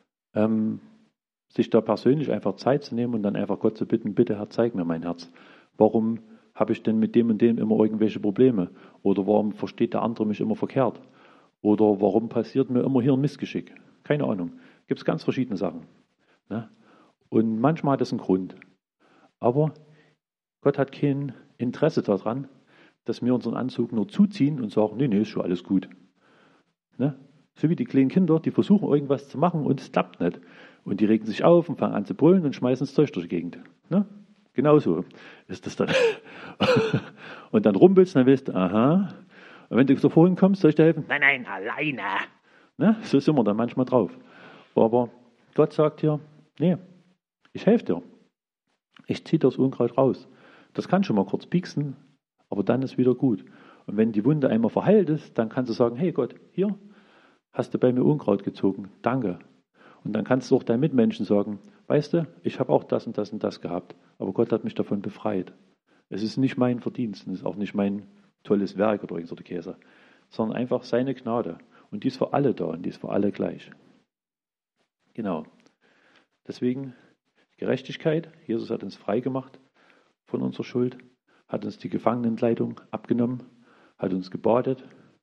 Speaker 1: sich da persönlich einfach Zeit zu nehmen und dann einfach Gott zu bitten, bitte Herr, zeig mir mein Herz. Warum habe ich denn mit dem und dem immer irgendwelche Probleme? Oder warum versteht der andere mich immer verkehrt? Oder warum passiert mir immer hier ein Missgeschick? Keine Ahnung. Gibt es ganz verschiedene Sachen. Ne? Und manchmal hat es einen Grund. Aber Gott hat kein Interesse daran, dass wir unseren Anzug nur zuziehen und sagen, nee, ist schon alles gut. Ne? So wie die kleinen Kinder, die versuchen irgendwas zu machen und es klappt nicht. Und die regen sich auf und fangen an zu brüllen und schmeißen das Zeug durch die Gegend. Ne? Genauso ist das dann. Und dann rumpelst und dann weißt du, aha. Und wenn du so vorhin kommst, soll ich dir helfen? Nein, alleine. Ne? So sind wir dann manchmal drauf. Aber Gott sagt hier, nee, ich helfe dir. Ich ziehe das Unkraut raus. Das kann schon mal kurz pieksen, aber dann ist wieder gut. Und wenn die Wunde einmal verheilt ist, dann kannst du sagen, hey Gott, hier hast du bei mir Unkraut gezogen. Danke. Und dann kannst du auch deinen Mitmenschen sagen, weißt du, ich habe auch das und das und das gehabt, aber Gott hat mich davon befreit. Es ist nicht mein Verdienst, es ist auch nicht mein tolles Werk oder irgend so der Käse, sondern einfach seine Gnade. Und die ist für alle da und die ist für alle gleich. Genau. Deswegen Gerechtigkeit. Jesus hat uns frei gemacht von unserer Schuld, hat uns die Gefangenenkleidung abgenommen, hat uns gebadet.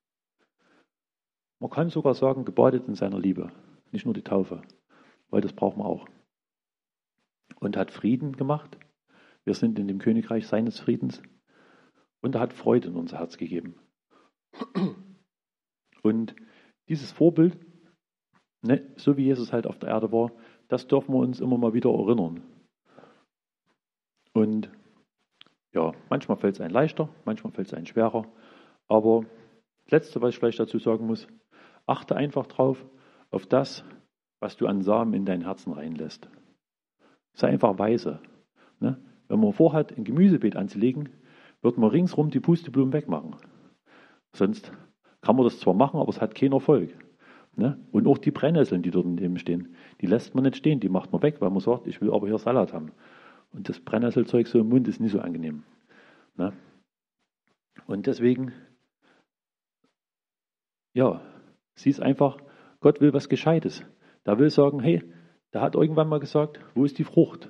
Speaker 1: Man kann sogar sagen, gebadet in seiner Liebe, nicht nur die Taufe, weil das brauchen wir auch. Und hat Frieden gemacht. Wir sind in dem Königreich seines Friedens. Und er hat Freude in unser Herz gegeben. Und dieses Vorbild, ne, so wie Jesus halt auf der Erde war, das dürfen wir uns immer mal wieder erinnern. Und ja, manchmal fällt es einem leichter, manchmal fällt es einem schwerer. Aber das Letzte, was ich vielleicht dazu sagen muss, achte einfach drauf, auf das, was du an Samen in dein Herzen reinlässt. Sei einfach weise. Ne? Wenn man vorhat, ein Gemüsebeet anzulegen, wird man ringsrum die Pusteblumen wegmachen. Sonst kann man das zwar machen, aber es hat keinen Erfolg. Ne? Und auch die Brennnesseln, die dort neben stehen, die lässt man nicht stehen, die macht man weg, weil man sagt, ich will aber hier Salat haben. Und das Brennnesselzeug so im Mund ist nicht so angenehm. Ne? Und deswegen, ja, siehst einfach, Gott will was Gescheites. Der will sagen, hey, der hat irgendwann mal gesagt, wo ist die Frucht?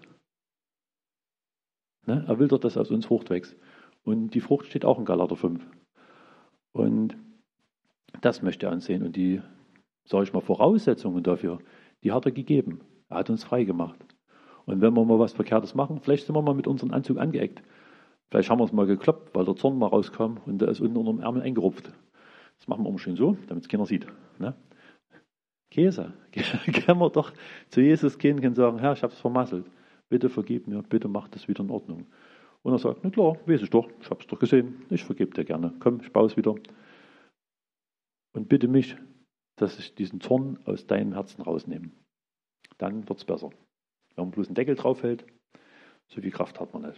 Speaker 1: Ne? Er will doch, dass aus uns Frucht wächst. Und die Frucht steht auch in Galater 5. Und das möchte er ansehen. Und die, sage ich mal, Voraussetzungen dafür, die hat er gegeben. Er hat uns frei gemacht. Und wenn wir mal was Verkehrtes machen, vielleicht sind wir mal mit unserem Anzug angeeckt. Vielleicht haben wir es mal gekloppt, weil der Zorn mal rauskam und der ist unten unter dem Ärmel eingerupft. Das machen wir immer schön so, damit es keiner sieht. Ne? Käse. Können wir doch zu Jesus gehen und sagen, Herr, ich habe es vermasselt. Bitte vergib mir, bitte mach das wieder in Ordnung. Und er sagt, na klar, weiß ich doch, ich habe es doch gesehen, ich vergebe dir gerne. Komm, ich baue es wieder. Und bitte mich, dass ich diesen Zorn aus deinem Herzen rausnehme. Dann wird es besser. Wenn man bloß einen Deckel drauf hält, so viel Kraft hat man nicht.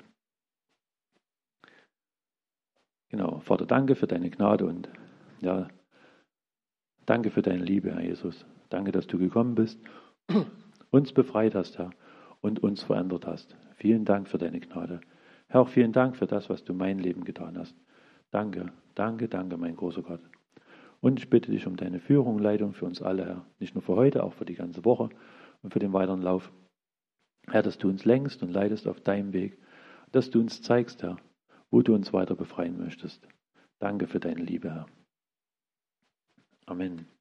Speaker 1: Genau, Vater, danke für deine Gnade und ja, danke für deine Liebe, Herr Jesus. Danke, dass du gekommen bist, uns befreit hast, Herr, und uns verändert hast. Vielen Dank für deine Gnade. Herr, auch vielen Dank für das, was du mein Leben getan hast. Danke, danke, danke, mein großer Gott. Und ich bitte dich um deine Führung und Leitung für uns alle, Herr. Nicht nur für heute, auch für die ganze Woche und für den weiteren Lauf. Herr, dass du uns lenkst und leitest auf deinem Weg, dass du uns zeigst, Herr, wo du uns weiter befreien möchtest. Danke für deine Liebe, Herr. Amen.